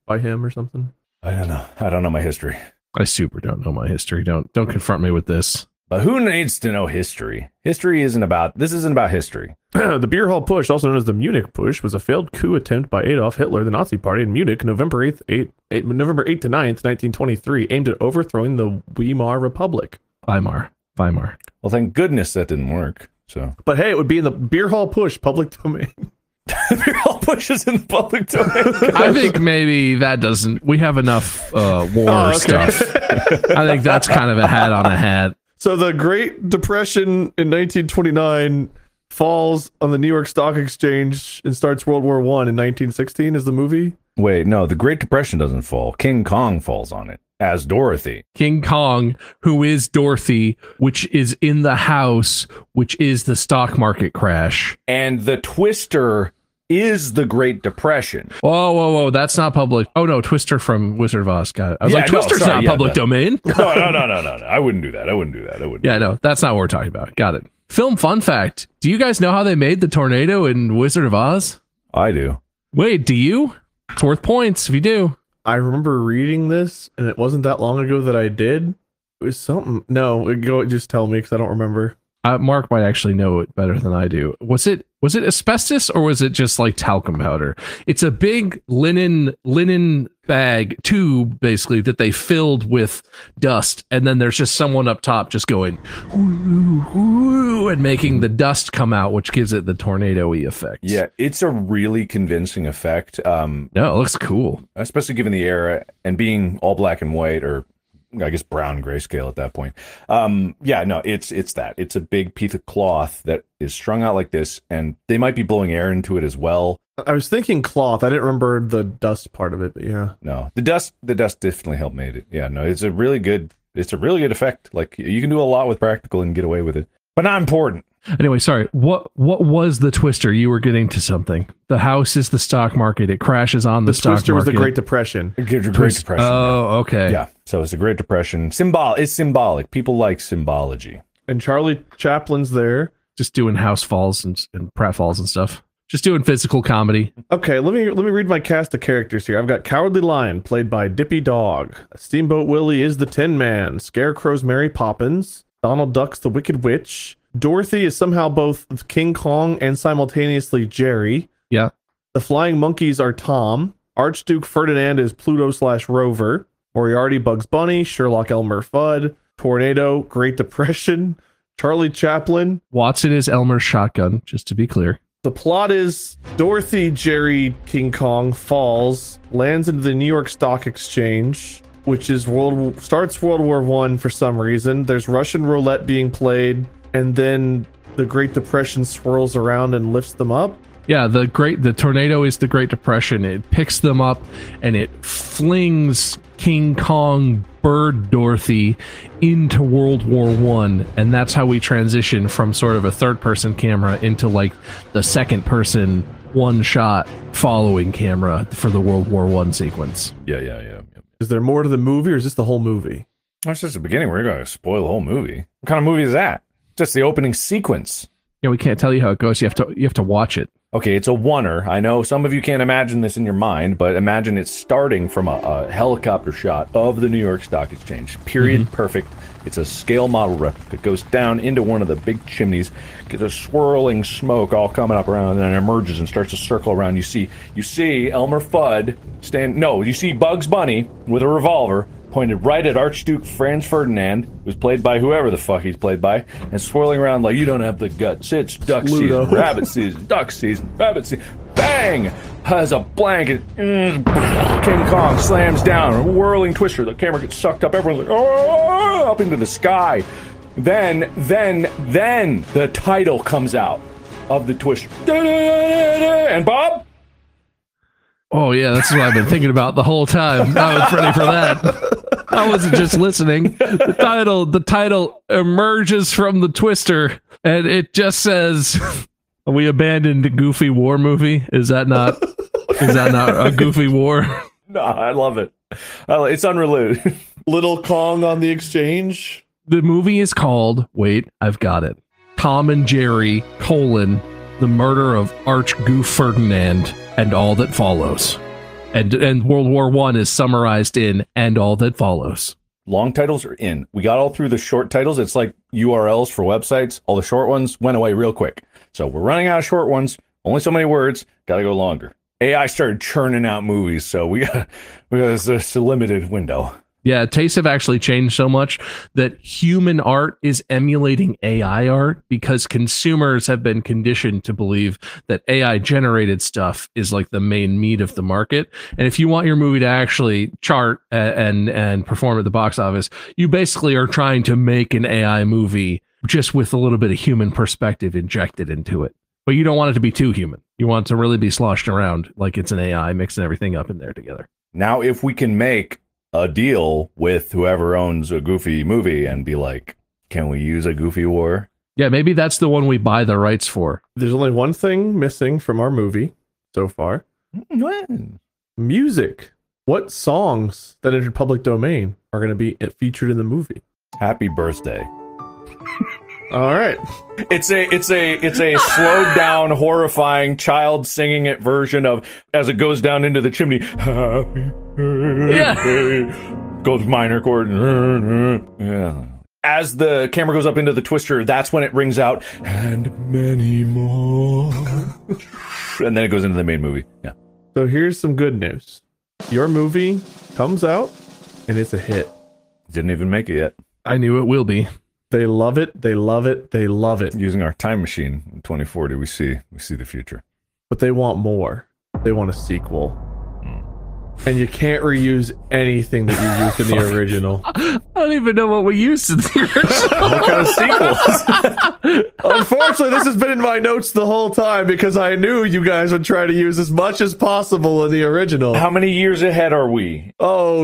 by him or something? I don't know. I don't know my history. I super don't know my history. Don't confront me with this. But who needs to know history? This isn't about history. The Beer Hall Push, also known as the Munich Push, was a failed coup attempt by Adolf Hitler, the Nazi Party, in Munich, November 8th to 9th, 1923, aimed at overthrowing the Weimar Republic. Weimar. Well, thank goodness that didn't work. So, but hey, it would be in the Beer Hall Push public domain. Beer Hall Push is in the public domain. I think maybe that doesn't. We have enough war stuff. I think that's kind of a hat on a hat. So the Great Depression in 1929 falls on the New York Stock Exchange and starts World War I in 1916 is the movie? Wait, no, the Great Depression doesn't fall. King Kong falls on it as Dorothy. King Kong, who is Dorothy, which is in the house, which is the stock market crash. And the Twister is the Great Depression. Whoa. That's not public. Oh, no, Twister from Wizard of Oz. Got it. I was like, Twister's not public domain. No. I wouldn't do that. Yeah, no, that's not what we're talking about. Got it. Film fun fact. Do you guys know how they made the tornado in Wizard of Oz? I do. Wait, do you? It's worth points if you do. I remember reading this, and it wasn't that long ago that I did. It was something. No, just tell me because I don't remember. Mark might actually know it better than I do. Was it asbestos or was it just like talcum powder? It's a big linen bag tube basically that they filled with dust, and then there's just someone up top just going ooh, and making the dust come out, which gives it the tornado-y effect. Yeah, it's a really convincing effect. No, it looks cool, especially given the era and being all black and white, or I guess brown grayscale at that point. It's that. It's a big piece of cloth that is strung out like this, and they might be blowing air into it as well. I was thinking cloth. I didn't remember the dust part of it, but yeah. No, the dust definitely helped made it. Yeah, no, it's a really good effect. Like, you can do a lot with practical and get away with it, but not important. Anyway, sorry. What was the Twister? You were getting to something. The house is the stock market. It crashes on the stock market. The Twister was the Great Depression. Great Depression. Oh, okay. Yeah. So it's the Great Depression. It's symbolic. People like symbology. And Charlie Chaplin's there, just doing house falls and pratfalls and stuff. Just doing physical comedy. Okay, let me read my cast of characters here. I've got Cowardly Lion, played by Dippy Dog. Steamboat Willie is the Tin Man. Scarecrow's Mary Poppins. Donald Duck's the Wicked Witch. Dorothy is somehow both King Kong and simultaneously Jerry. Yeah. The Flying Monkeys are Tom. Archduke Ferdinand is Pluto/Rover. Moriarty, Bugs Bunny. Sherlock, Elmer Fudd. Tornado, Great Depression. Charlie Chaplin. Watson is Elmer's shotgun, just to be clear. The plot is Dorothy, Jerry, King Kong falls, lands into the New York Stock Exchange, which is starts World War I for some reason. There's Russian roulette being played, and then the Great Depression swirls around and lifts them up. Yeah, the tornado is the Great Depression. It picks them up and it flings King Kong Bird Dorothy into World War I, and that's how we transition from sort of a third-person camera into like the second-person one-shot following camera for the World War I sequence. Yeah. Is there more to the movie, or is this the whole movie? That's just the beginning. We're going to spoil the whole movie. What kind of movie is that? Just the opening sequence. Yeah, we can't tell you how it goes. You have to watch it. Okay, it's a oneer. I know some of you can't imagine this in your mind, but imagine it's starting from a helicopter shot of the New York Stock Exchange. Period. Perfect. It's a scale model replica. It goes down into one of the big chimneys, gets a swirling smoke all coming up around, and then it emerges and starts to circle around. You see Elmer Fudd you see Bugs Bunny with a revolver pointed right at Archduke Franz Ferdinand, who's played by whoever the fuck he's played by, and swirling around like, you don't have the guts. It's duck season, rabbit season, duck season, rabbit season. Bang! Has a blanket. King Kong slams down. A whirling twister. The camera gets sucked up. Everyone's like, oh, up into the sky. Then the title comes out of the twister. And Bob? Oh yeah, that's what I've been thinking about the whole time. I was ready for that. I wasn't just listening. The title emerges from the twister, and it just says, "We abandoned a Goofy War movie." Is that not a Goofy War? No, I love it. It's unrelated. Little Kong on the Exchange. The movie is called. Wait, I've got it. Tom and Jerry: The Murder of Archduke Ferdinand and All That Follows. And World War I is summarized in "and all that follows." Long titles are in. We got all through the short titles. It's like URLs for websites. All the short ones went away real quick. So we're running out of short ones. Only so many words. Got to go longer. AI started churning out movies, so we got this limited window. Yeah, tastes have actually changed so much that human art is emulating AI art because consumers have been conditioned to believe that AI generated stuff is like the main meat of the market. And if you want your movie to actually chart and perform at the box office, you basically are trying to make an AI movie just with a little bit of human perspective injected into it. But you don't want it to be too human. You want it to really be sloshed around like it's an AI mixing everything up in there together. Now, if we can make a deal with whoever owns a Goofy movie and be like, can we use a Goofy War? Yeah, maybe that's the one we buy the rights for. There's only one thing missing from our movie so far. Music. What songs that entered public domain are going to be featured in the movie? Happy Birthday. All right. It's a slowed down, horrifying child singing it version of as it goes down into the chimney. Happy birthday. Goes minor chord. Yeah. As the camera goes up into the twister, that's when it rings out, and many more. And then it goes into the main movie. Yeah. So here's some good news. Your movie comes out and it's a hit. Didn't even make it yet. I knew it will be. They love it. They love it. They love it. Using our time machine in 2040, we see the future. But they want more. They want a sequel. And you can't reuse anything that you used in the original. I don't even know what we used in the original. What kind of sequels? Unfortunately, this has been in my notes the whole time because I knew you guys would try to use as much as possible in the original. How many years ahead are we? Oh,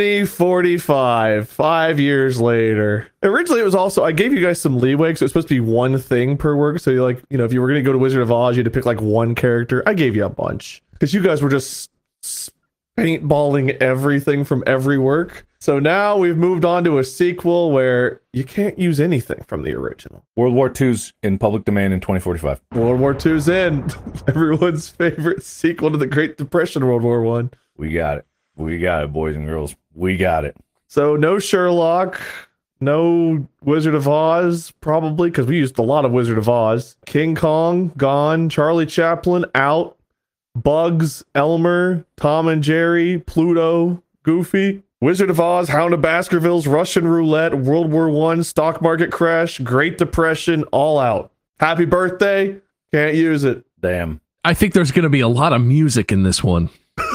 2045. 5 years later. Originally, it was also, I gave you guys some leeway because it was supposed to be one thing per work. So, if you were going to go to Wizard of Oz, you had to pick like one character. I gave you a bunch because you guys were just paintballing everything from every work. So now we've moved on to a sequel where you can't use anything from the original. World War II's in public domain in 2045. World War II's in. Everyone's favorite sequel to the Great Depression, World War I. We got it. We got it, boys and girls. We got it. So no Sherlock, no Wizard of Oz, probably, because we used a lot of Wizard of Oz. King Kong, gone. Charlie Chaplin, out. Bugs, Elmer, Tom and Jerry, Pluto, Goofy, Wizard of Oz, Hound of Baskervilles, Russian Roulette, World War I, Stock Market Crash, Great Depression, all out. Happy Birthday, can't use it. Damn. I think there's going to be a lot of music in this one.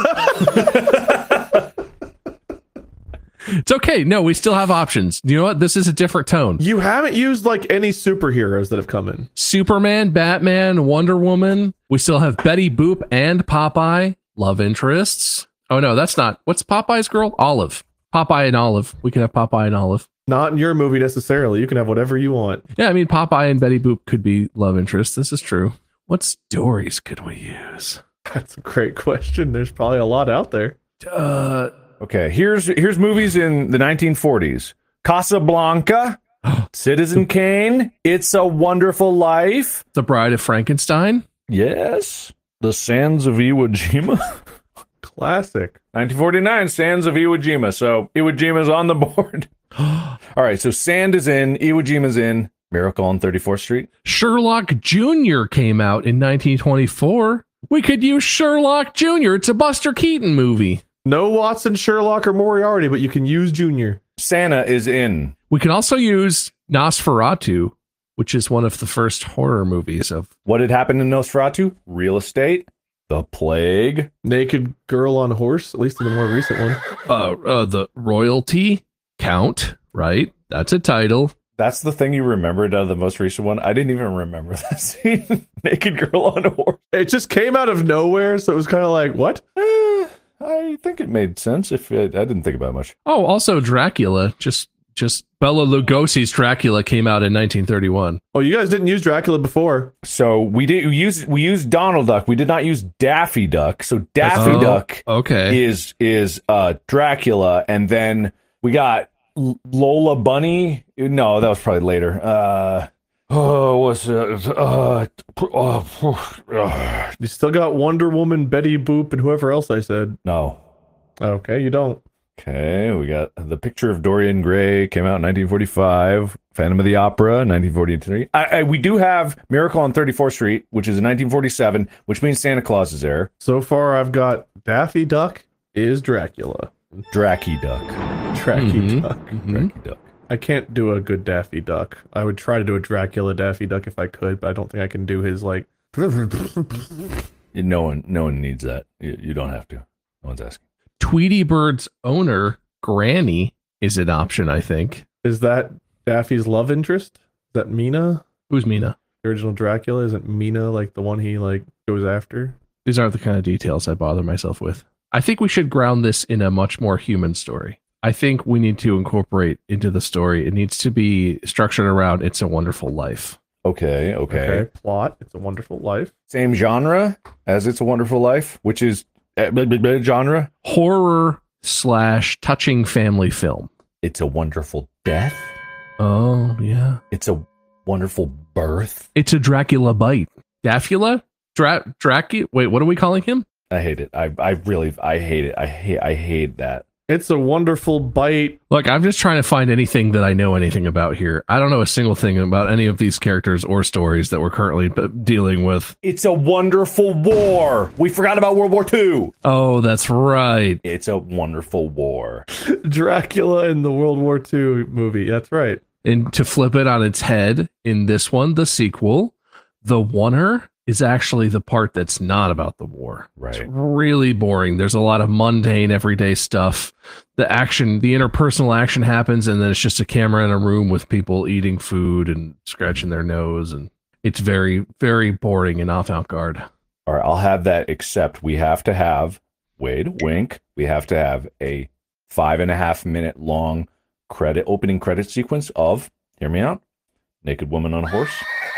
It's okay. No, we still have options. You know what? This is a different tone. You haven't used like any superheroes that have come in. Superman, Batman, Wonder Woman. We still have Betty Boop and Popeye. Love interests. Oh, no, that's not. What's Popeye's girl? Olive. Popeye and Olive. We can have Popeye and Olive. Not in your movie necessarily. You can have whatever you want. Yeah, I mean, Popeye and Betty Boop could be love interests. This is true. What stories could we use? That's a great question. There's probably a lot out there. Okay, here's movies in the 1940s. Casablanca, Citizen Kane, It's a Wonderful Life. The Bride of Frankenstein. Yes. The Sands of Iwo Jima. Classic. 1949, Sands of Iwo Jima. So Iwo Jima's on the board. All right, so Sand is in, Iwo Jima's in. Miracle on 34th Street. Sherlock Jr. came out in 1924. We could use Sherlock Jr. It's a Buster Keaton movie. No Watson, Sherlock, or Moriarty, but you can use Junior. Santa is in. We can also use Nosferatu, which is one of the first horror movies of... What had happened in Nosferatu? Real estate, the plague, Naked Girl on Horse, at least in the more recent one. The Royalty, Count, right? That's a title. That's the thing you remembered out of the most recent one. I didn't even remember that scene. Naked Girl on a Horse. It just came out of nowhere, so it was kind of like, what? I think it made sense. I didn't think about it much. Oh, also Dracula. Just Bela Lugosi's Dracula came out in 1931. Oh, you guys didn't use Dracula before. So we used Donald Duck. We did not use Daffy Duck. So Daffy Duck is Dracula, and then we got Lola Bunny. No, that was probably later. Oh, what's it? You still got Wonder Woman, Betty Boop, and whoever else I said. No. Okay, you don't. Okay, we got The Picture of Dorian Gray, came out in 1945. Phantom of the Opera, 1943. We do have Miracle on 34th Street, which is in 1947, which means Santa Claus is there. So far, I've got Daffy Duck is Dracula. Dracky Duck. Dracky Duck. Dracky Duck. I can't do a good Daffy Duck. I would try to do a Dracula Daffy Duck if I could, but I don't think I can do his, like... No one needs that. You don't have to. No one's asking. Tweety Bird's owner, Granny, is an option, I think. Is that Daffy's love interest? Is that Mina? Who's Mina? The original Dracula? Isn't Mina like the one he like goes after? These aren't the kind of details I bother myself with. I think we should ground this in a much more human story. I think we need to incorporate into the story. It needs to be structured around It's a Wonderful Life. Okay. Plot, It's a Wonderful Life. Same genre as It's a Wonderful Life, which is genre? Horror / touching family film. It's a Wonderful Death? Oh, yeah. It's a Wonderful Birth? It's a Dracula bite. Daffula? Dracula? Wait, what are we calling him? I hate it. I hate it. I hate that. It's a Wonderful Bite. Look, I'm just trying to find anything that I know anything about here. I don't know a single thing about any of these characters or stories that we're currently dealing with. It's a Wonderful War. We forgot about World War II. Oh, that's right. It's a Wonderful War. Dracula in the World War II movie. That's right. And to flip it on its head, in this one, the sequel, the oneer is actually the part that's not about the war. Right. It's really boring. There's a lot of mundane, everyday stuff. The action, the interpersonal action happens, and then it's just a camera in a room with people eating food and scratching their nose, and it's very, very boring and avant-garde. All right, I'll have that, except we have to have, Wade, wink, we have to have a 5.5 minute long opening credit sequence of, hear me out, Naked Woman on a Horse.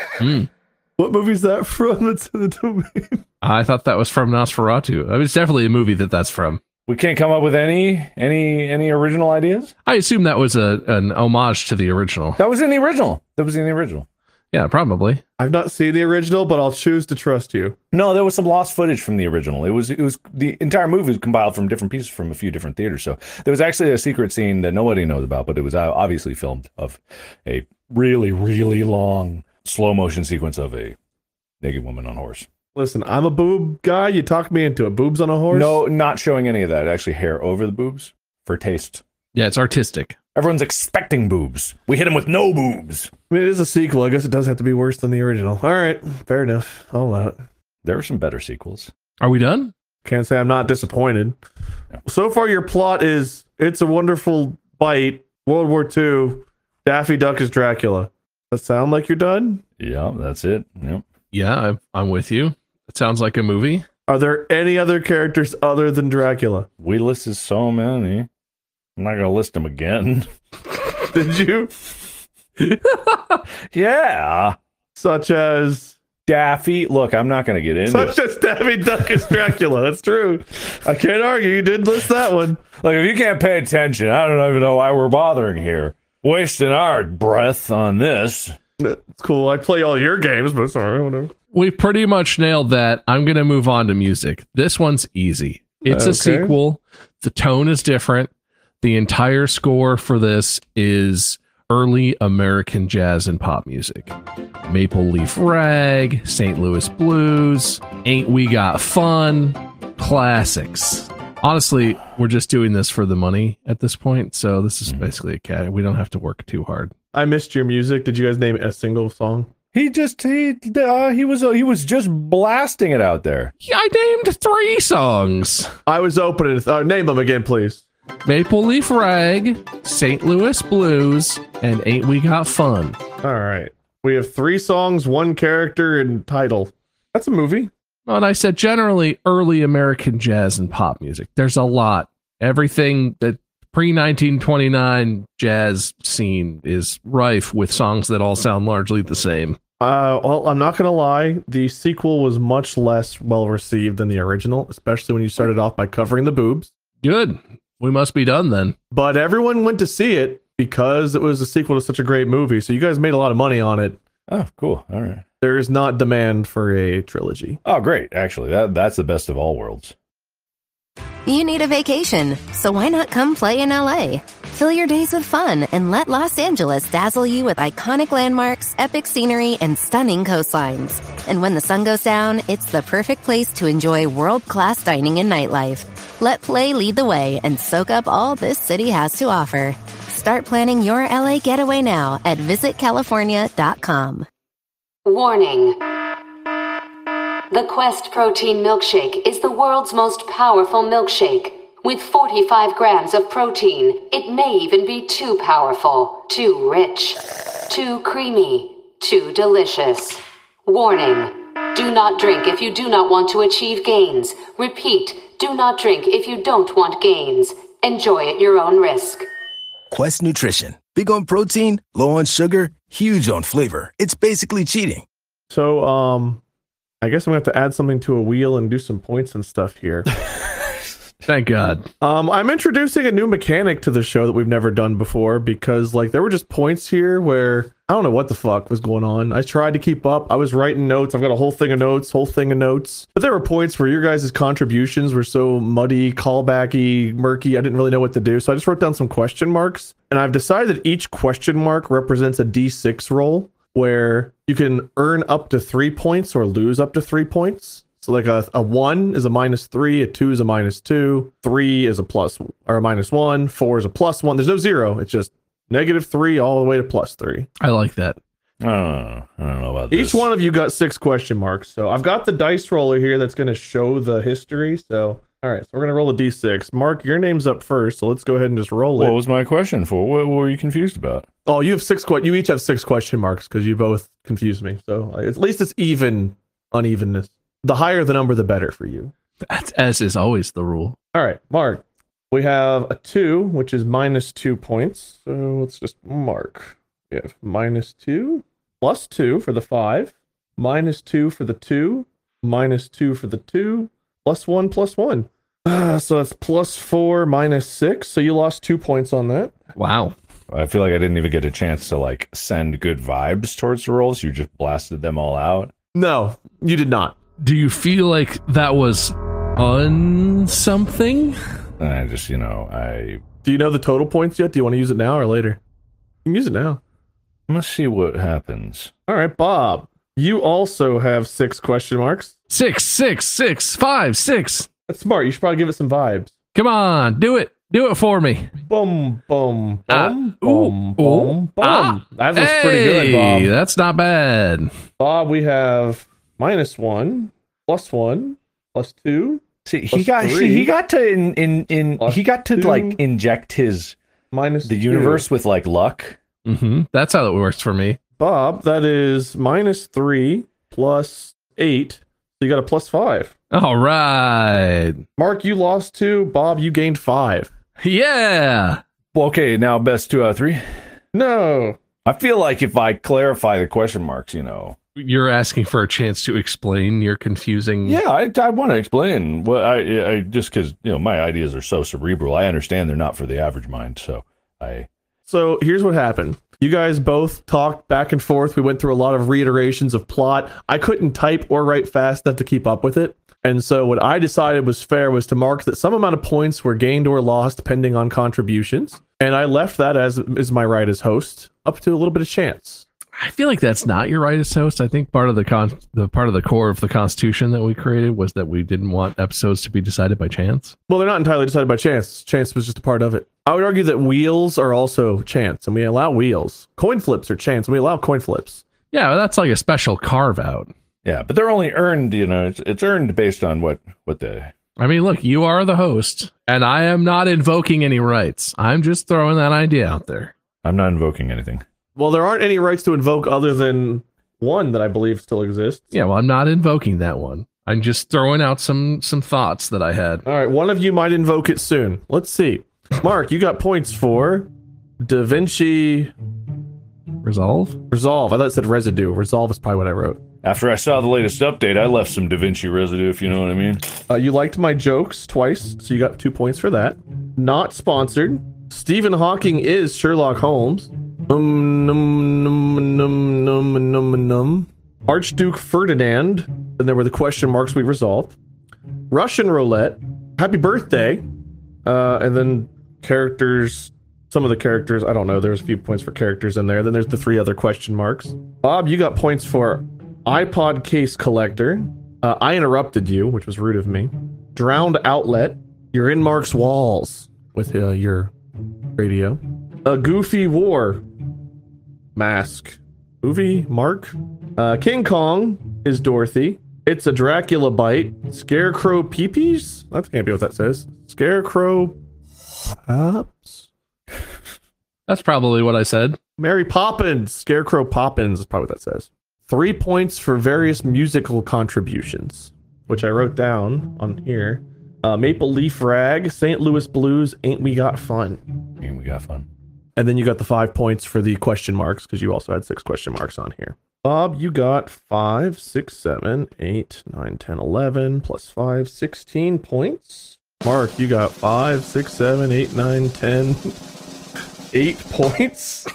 What movie is that from? That's in the domain. I thought that was from Nosferatu. I mean, it's definitely a movie that's from. We can't come up with any original ideas? I assume that was an homage to the original. That was in the original. Yeah, probably. I've not seen the original, but I'll choose to trust you. No, there was some lost footage from the original. It was the entire movie was compiled from different pieces from a few different theaters. So there was actually a secret scene that nobody knows about, but it was obviously filmed of a really, really long slow motion sequence of a naked woman on a horse. Listen, I'm a boob guy. You talked me into it. Boobs on a horse? No, not showing any of that. Actually, hair over the boobs for taste. Yeah, it's artistic. Everyone's expecting boobs. We hit them with no boobs. I mean, it is a sequel. I guess it does have to be worse than the original. All right, fair enough. I'll allow it. There are some better sequels. Are we done? Can't say I'm not disappointed. Yeah. So far, your plot is It's a Wonderful Bite, World War II, Daffy Duck is Dracula. Does that sound like you're done? Yeah, that's it. Yep. Yeah, I'm with you. It sounds like a movie. Are there any other characters other than Dracula? We listed so many. I'm not going to list them again. Did you? Yeah. Such as Daffy. Look, I'm not going to get into Such as Daffy Duck is Dracula. That's true. I can't argue. You did list that one. Look, if you can't pay attention, I don't even know why we're bothering here. Wasting our breath on this. It's cool. I play all your games, but sorry, whatever. We pretty much nailed that. I'm going to move on to music. This one's easy. It's a sequel. The tone is different. The entire score for this is early American jazz and pop music. Maple Leaf Rag, St. Louis Blues, Ain't We Got Fun, classics. Honestly, we're just doing this for the money at this point, so this is basically a cat. We don't have to work too hard. I missed your music. Did you guys name a single song? He was just blasting it out there. Yeah, I named 3 songs. I was opening. Name them again, please. Maple Leaf Rag, St. Louis Blues, and Ain't We Got Fun. All right. We have 3 songs, 1 character, and title. That's a movie. Well, and I said generally early American jazz and pop music. There's a lot. Everything that pre-1929 jazz scene is rife with songs that all sound largely the same. Well, I'm not going to lie. The sequel was much less well received than the original, especially when you started off by covering the boobs. Good. We must be done then. But everyone went to see it because it was a sequel to such a great movie. So you guys made a lot of money on it. Oh, cool. All right. There is not demand for a trilogy. Oh, great. Actually, that's the best of all worlds. You need a vacation, so why not come play in LA? Fill your days with fun and let Los Angeles dazzle you with iconic landmarks, epic scenery, and stunning coastlines. And when the sun goes down, it's the perfect place to enjoy world-class dining and nightlife. Let play lead the way and soak up all this city has to offer. Start planning your LA getaway now at visitcalifornia.com. Warning. The Quest Protein Milkshake is the world's most powerful milkshake. With 45 grams of protein, it may even be too powerful, too rich, too creamy, too delicious. Warning. Do not drink if you do not want to achieve gains. Repeat, do not drink if you don't want gains. Enjoy at your own risk. Quest Nutrition. Big on protein, low on sugar, huge on flavor. It's basically cheating. So, I guess I'm going to have to add something to a wheel and do some points and stuff here. Thank God. I'm introducing a new mechanic to the show that we've never done before because, like, there were just points here where I don't know what the fuck was going on. I tried to keep up. I was writing notes. I've got a whole thing of notes. But there were points where your guys' contributions were so muddy, callbacky, murky. I didn't really know what to do. So I just wrote down some question marks. And I've decided that each question mark represents a D6 roll where you can earn up to 3 points or lose up to 3 points. So like a 1 is a -3, a 2 is a -2, 3 is a plus or a -1, 4 is a +1. There's no 0. It's just -3 all the way to +3. I like that. I don't know about this. Each one of you got 6 question marks. So I've got the dice roller here that's going to show the history. So, all right, so we're going to roll a D6. Mark, your name's up first. So let's go ahead and just roll it. What was my question for? What were you confused about? Oh, you have 6. You each have 6 question marks because you both confused me. So at least it's even unevenness. The higher the number, the better for you. That's, as is always the rule. All right, Mark. We have a 2, which is -2 points. So let's just mark. We have -2, +2 for the 5, -2 for the 2, -2 for the 2, +1, +1. So that's +4, -6. So you lost 2 points on that. Wow. I feel like I didn't even get a chance to like send good vibes towards the rolls. You just blasted them all out. No, you did not. Do you feel like that was something? And I just, I... Do you know the total points yet? Do you want to use it now or later? You can use it now. Let's see what happens. All right, Bob. You also have 6 question marks. 6, 6, 6, 5, 6. That's smart. You should probably give it some vibes. Come on, do it. Do it for me. Boom, boom, boom, boom, boom, boom. That was pretty good, Bob. That's not bad. Bob, we have -1, +1, +2. See, he got to like inject his the universe with like luck. Mm-hmm. That's how it works for me. Bob, that is -3 + 8. So you got a +5. All right. Mark, you lost 2. Bob, you gained 5. Yeah. Well, okay, now best 2 out of 3. No. I feel like if I clarify the question marks, You're asking for a chance to explain your confusing. Yeah, I want to explain what I just because my ideas are so cerebral. I understand they're not for the average mind. So here's what happened. You guys both talked back and forth. We went through a lot of reiterations of plot. I couldn't type or write fast enough to keep up with it. And so what I decided was fair was to mark that some amount of points were gained or lost depending on contributions. And I left that as is my right as host up to a little bit of chance. I feel like that's not your right as host. I think part of the part of the core of the Constitution that we created was that we didn't want episodes to be decided by chance. Well, they're not entirely decided by chance. Chance was just a part of it. I would argue that wheels are also chance, and we allow wheels. Coin flips are chance, and we allow coin flips. Yeah, that's like a special carve out. Yeah, but they're only earned. It's earned based on what the. I mean, look, you are the host, and I am not invoking any rights. I'm just throwing that idea out there. I'm not invoking anything. Well, there aren't any rights to invoke other than one that I believe still exists. Yeah, well, I'm not invoking that one. I'm just throwing out some thoughts that I had. All right, one of you might invoke it soon. Let's see. Mark, you got points for DaVinci Resolve? Resolve. I thought it said residue. Resolve is probably what I wrote. After I saw the latest update, I left some DaVinci residue, if you know what I mean. You liked my jokes twice, so you got 2 points for that. Not sponsored. Stephen Hawking is Sherlock Holmes. Archduke Ferdinand. And there were the question marks we resolved. Russian roulette. Happy birthday. And then characters. Some of the characters, I don't know. There's a few points for characters in there. Then there's the 3 other question marks. Bob, you got points for iPod case collector. I interrupted you, which was rude of me. Drowned outlet. You're in Mark's walls with your radio. A goofy war mask. Movie, Mark. King Kong is Dorothy. It's a Dracula bite. Scarecrow peepees? That can't be what that says. Scarecrow pops? That's probably what I said. Mary Poppins. Scarecrow Poppins is probably what that says. 3 points for various musical contributions, which I wrote down on here. Maple Leaf Rag, St. Louis Blues, Ain't We Got Fun. Ain't We Got Fun. And then you got the 5 points for the question marks, because you also had 6 question marks on here. Bob, you got 5, 6, 7, 8, 9, 10, 11, plus 5, 16 points. Mark, you got 5, 6, 7, 8, 9, 10, 8 points.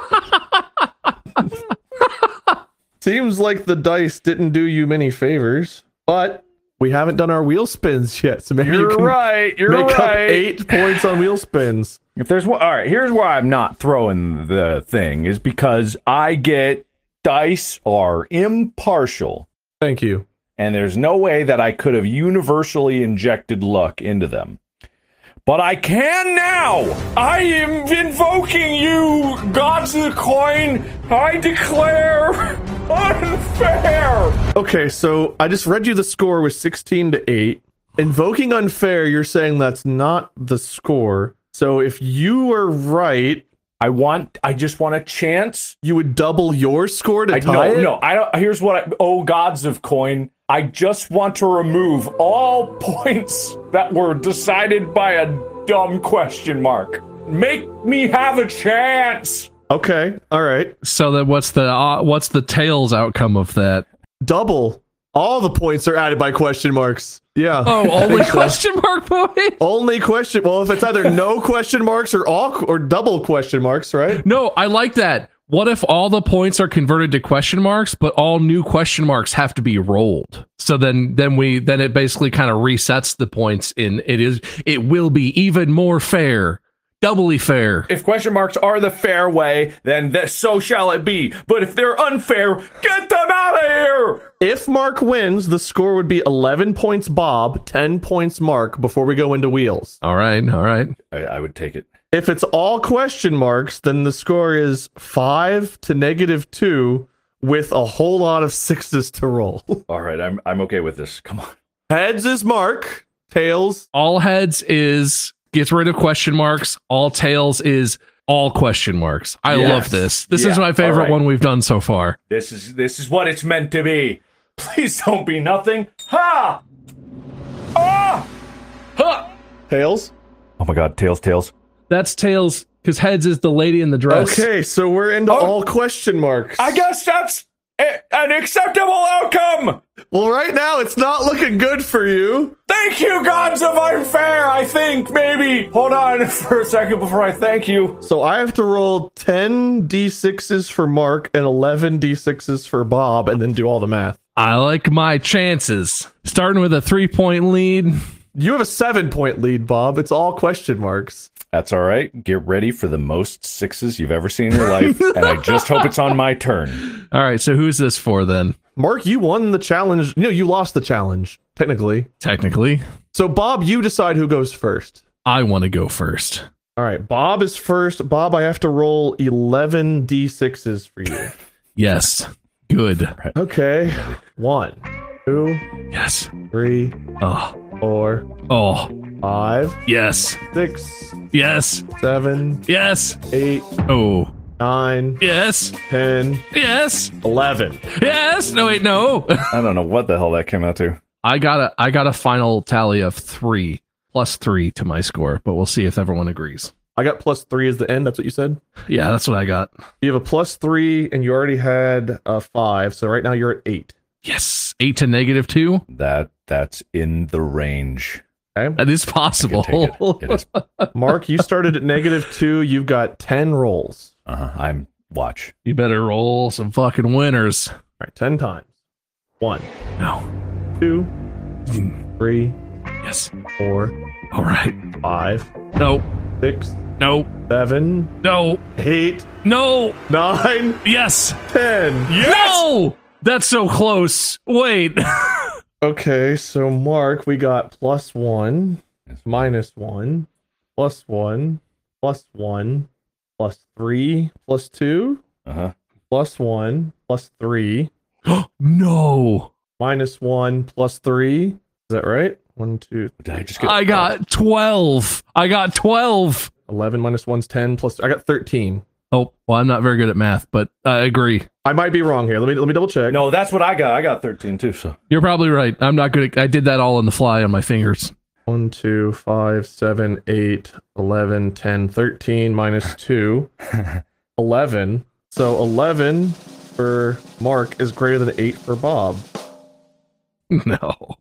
Seems like the dice didn't do you many favors, but we haven't done our wheel spins yet, so maybe you can make up 8 points on wheel spins. If there's one, all right, here's why I'm not throwing the thing is because I get dice are impartial. Thank you. And there's no way that I could have universally injected luck into them. But I can now! I am invoking you, gods of the coin! I declare unfair! Okay, so I just read you the score was 16-8. Invoking unfair, you're saying that's not the score. So if you were right, I just want a chance. You would double your score to tie it? No, I don't. Here's what gods of coin. I just want to remove all points that were decided by a dumb question mark. Make me have a chance. Okay, all right. So then what's the tails outcome of that? Double. All the points are added by question marks. Yeah. Oh, only question mark point? Only question. Well, if it's either no question marks or double question marks, right? No, I like that. What if all the points are converted to question marks, but all new question marks have to be rolled? So then it basically kind of resets the points it will be even more fair. Doubly fair. If question marks are the fair way, then so shall it be. But if they're unfair, get them out of here! If Mark wins, the score would be 11 points Bob, 10 points Mark before we go into wheels. All right. I would take it. If it's all question marks, then the score is 5 to -2 with a whole lot of 6s to roll. All right, I'm okay with this. Come on. Heads is Mark. Tails. All heads is gets rid of question marks. All tails is all question marks. I love this. This is my favorite one we've done so far. This is what it's meant to be. Please don't be nothing. Ha! Ah! Ha! Tails. Oh my God, tails. That's tails, because heads is the lady in the dress. Okay, so we're into all question marks. I guess that's an acceptable outcome. Well, right now, it's not looking good for you. Thank you, gods of unfair, I think, maybe. Hold on for a second before I thank you. So I have to roll 10 d6s for Mark and 11 d6s for Bob, and then do all the math. I like my chances. Starting with a 3-point lead. You have a 7-point lead, Bob. It's all question marks. That's all right. Get ready for the most 6s you've ever seen in your life, and I just hope it's on my turn. All right, so who's this for then? Mark, you won the challenge. No, you lost the challenge, technically. So, Bob, you decide who goes first. I want to go first. All right, Bob is first. Bob, I have to roll 11 d6s for you. Yes. Good. Okay. 1, 2, yes, 3, 4, 5, yes, 6, yes, 7, yes, 8, 9, yes, 10, yes, 11. Yes. No, wait, no. I don't know what the hell that came out to. I got a final tally of 3 plus 3 to my score, but we'll see if everyone agrees. I got +3 as the end. That's what you said? Yeah, that's what I got. You have a +3 and you already had a 5. So right now you're at 8. Yes. 8 to -2. That's in the range. Okay. That is possible. It is. Mark, you started at -2. You've got 10 rolls. I'm watch. You better roll some fucking winners. All right, 10 times. 1. No. 2. 3. Yes. 4. All right. 5. No. 6. No. 7. No. 8. No. 9. Yes. 10. Yes! No. That's so close. Wait. Okay, so Mark, we got +1, -1, +1, +1, +3, +2, +1, +3. No. -1, +3. Is that right? 1, 2. Did I just get? I got 12. 11 minus 1's 10 plus. I got 13. Oh, well, I'm not very good at math, but I agree. I might be wrong here. Let me double check. No, that's what I got. I got 13 too. So You're probably right. I'm not good. I did that all on the fly on my fingers. 1, 2, 5, 7, 8, 11, 10, 13 minus 2, 11. So 11 for Mark is greater than 8 for Bob. No.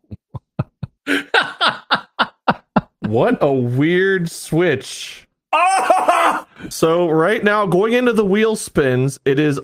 What a weird switch. So right now, going into the wheel spins, it is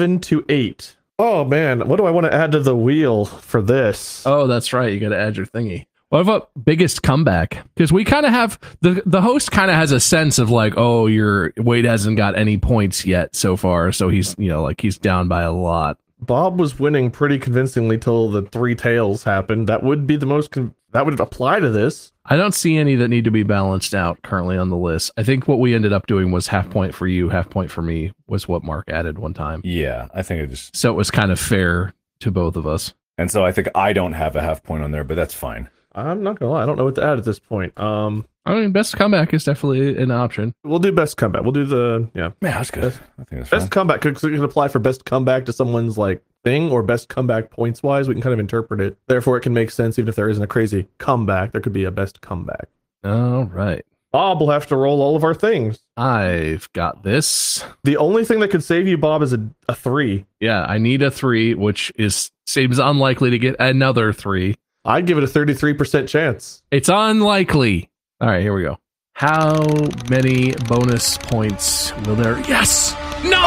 11-8. Oh man, what do I want to add to the wheel for this? Oh, that's right. You got to add your thingy. What about biggest comeback? Because we kind of have the host kind of has a sense of like, oh, your Wade hasn't got any points yet so far, so he's he's down by a lot. Bob was winning pretty convincingly till the 3 tails happened. That would be the most that would apply to this. I don't see any that need to be balanced out currently on the list. I think what we ended up doing was half point for you, half point for me was what Mark added one time. yeah, I think it just. So it was kind of fair to both of us. And so I think I don't have a half point on there, but that's fine. I'm not gonna lie, I don't know what to add at this point. I mean, best comeback is definitely an option. We'll do best comeback. We'll do the Yeah, that's good. I think that's best fine. comeback. Could apply for best comeback to someone's like thing or best comeback points wise. We can kind of interpret it. Therefore, it can make sense even if there isn't a crazy comeback. There could be a best comeback. All right. Bob will have to roll all of our things. I've got this. The only thing that could save you, Bob, is a 3. Yeah, I need a 3, which seems unlikely to get another 3. I'd give it a 33% chance. It's unlikely. All right, here we go. How many bonus points will there? Yes. No.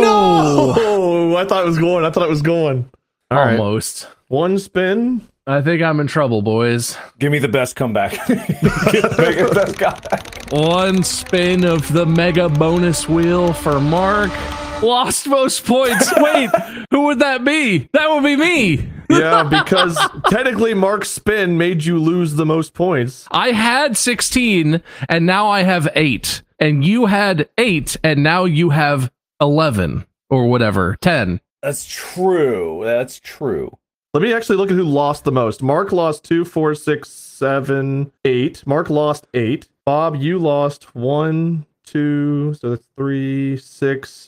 Oh, no! I thought it was going. All right. Almost. 1 spin. I think I'm in trouble, boys. Give me the best comeback. Give me the best comeback. 1 spin of the mega bonus wheel for Mark. Lost most points. Wait, who would that be? That would be me. Yeah, because technically Mark's spin made you lose the most points. I had 16 and now I have 8. And you had 8 and now you have 11 or whatever, 10. That's true. That's true. Let me actually look at who lost the most. Mark lost 2, 4, 6, 7, 8. Mark lost 8. Bob, you lost 1, 2, so that's 3, 6,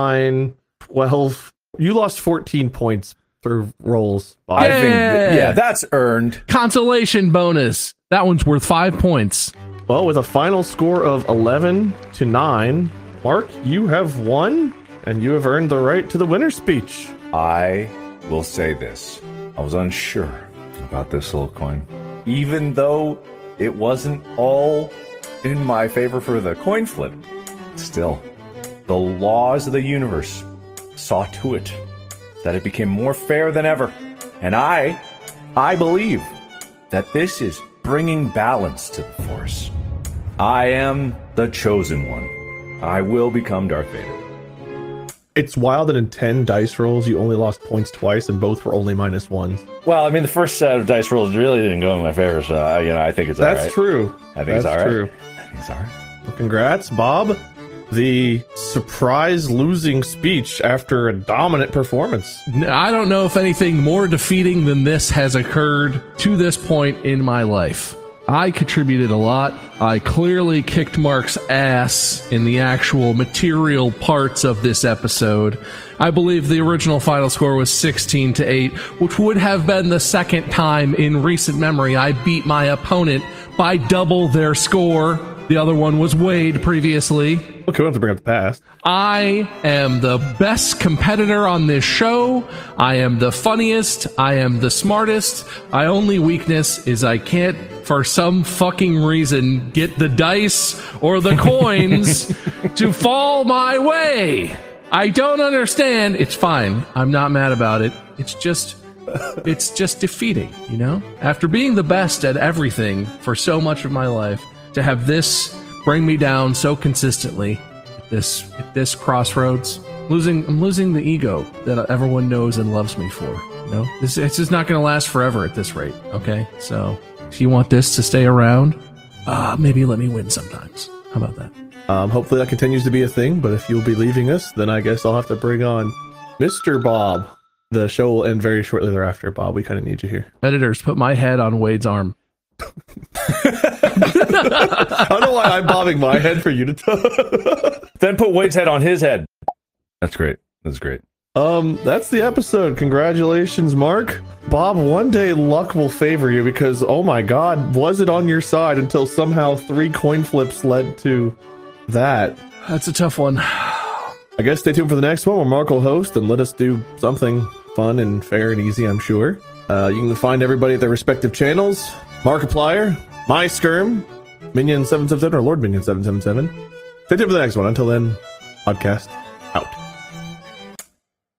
9, 12. You lost 14 points for rolls. Bob. I think yeah, that's earned. Consolation bonus. That one's worth 5 points. Well, with a final score of 11-9, Mark, you have won, and you have earned the right to the winner's speech. I will say this. I was unsure about this little coin. Even though it wasn't all in my favor for the coin flip, still, the laws of the universe saw to it that it became more fair than ever. And I believe that this is bringing balance to the Force. I am the chosen one. I will become Darth Vader. It's wild that in 10 dice rolls, you only lost points twice, and both were only -1s. Well, I mean, the first set of dice rolls really didn't go in my favor, so I think it's all right. That's true. I think it's all right. True. I think it's all right. Well, congrats, Bob. The surprise losing speech after a dominant performance. I don't know if anything more defeating than this has occurred to this point in my life. I contributed a lot. I clearly kicked Mark's ass in the actual material parts of this episode. I believe the original final score was 16-8, which would have been the second time in recent memory I beat my opponent by double their score. The other one was Wade previously. Okay, we don't have to bring up the past. I am the best competitor on this show. I am the funniest. I am the smartest. My only weakness is I can't, for some fucking reason, get the dice or the coins to fall my way. I don't understand. It's fine. I'm not mad about it. It's just defeating, you know? After being the best at everything for so much of my life, to have this bring me down so consistently at this crossroads, I'm losing the ego that everyone knows and loves me for. You know, it's just not going to last forever at this rate. Okay, so if you want this to stay around, maybe let me win sometimes. How about that? Hopefully that continues to be a thing. But if you'll be leaving us, then I guess I'll have to bring on Mr. Bob. The show will end very shortly thereafter. Bob, we kind of need you here. Editors, put my head on Wade's arm. I don't know why I'm bobbing my head for you to talk. Then put Wade's head on his head. That's great. That's great. That's the episode. Congratulations, Mark. Bob, one day luck will favor you because, oh my god, was it on your side until somehow 3 coin flips led to that? That's a tough one. I guess stay tuned for the next one where Mark will host and let us do something fun and fair and easy, I'm sure. You can find everybody at their respective channels. Markiplier, MySkirm, Minion777 or Lord Minion777. Stay tuned for the next one. Until then, podcast out.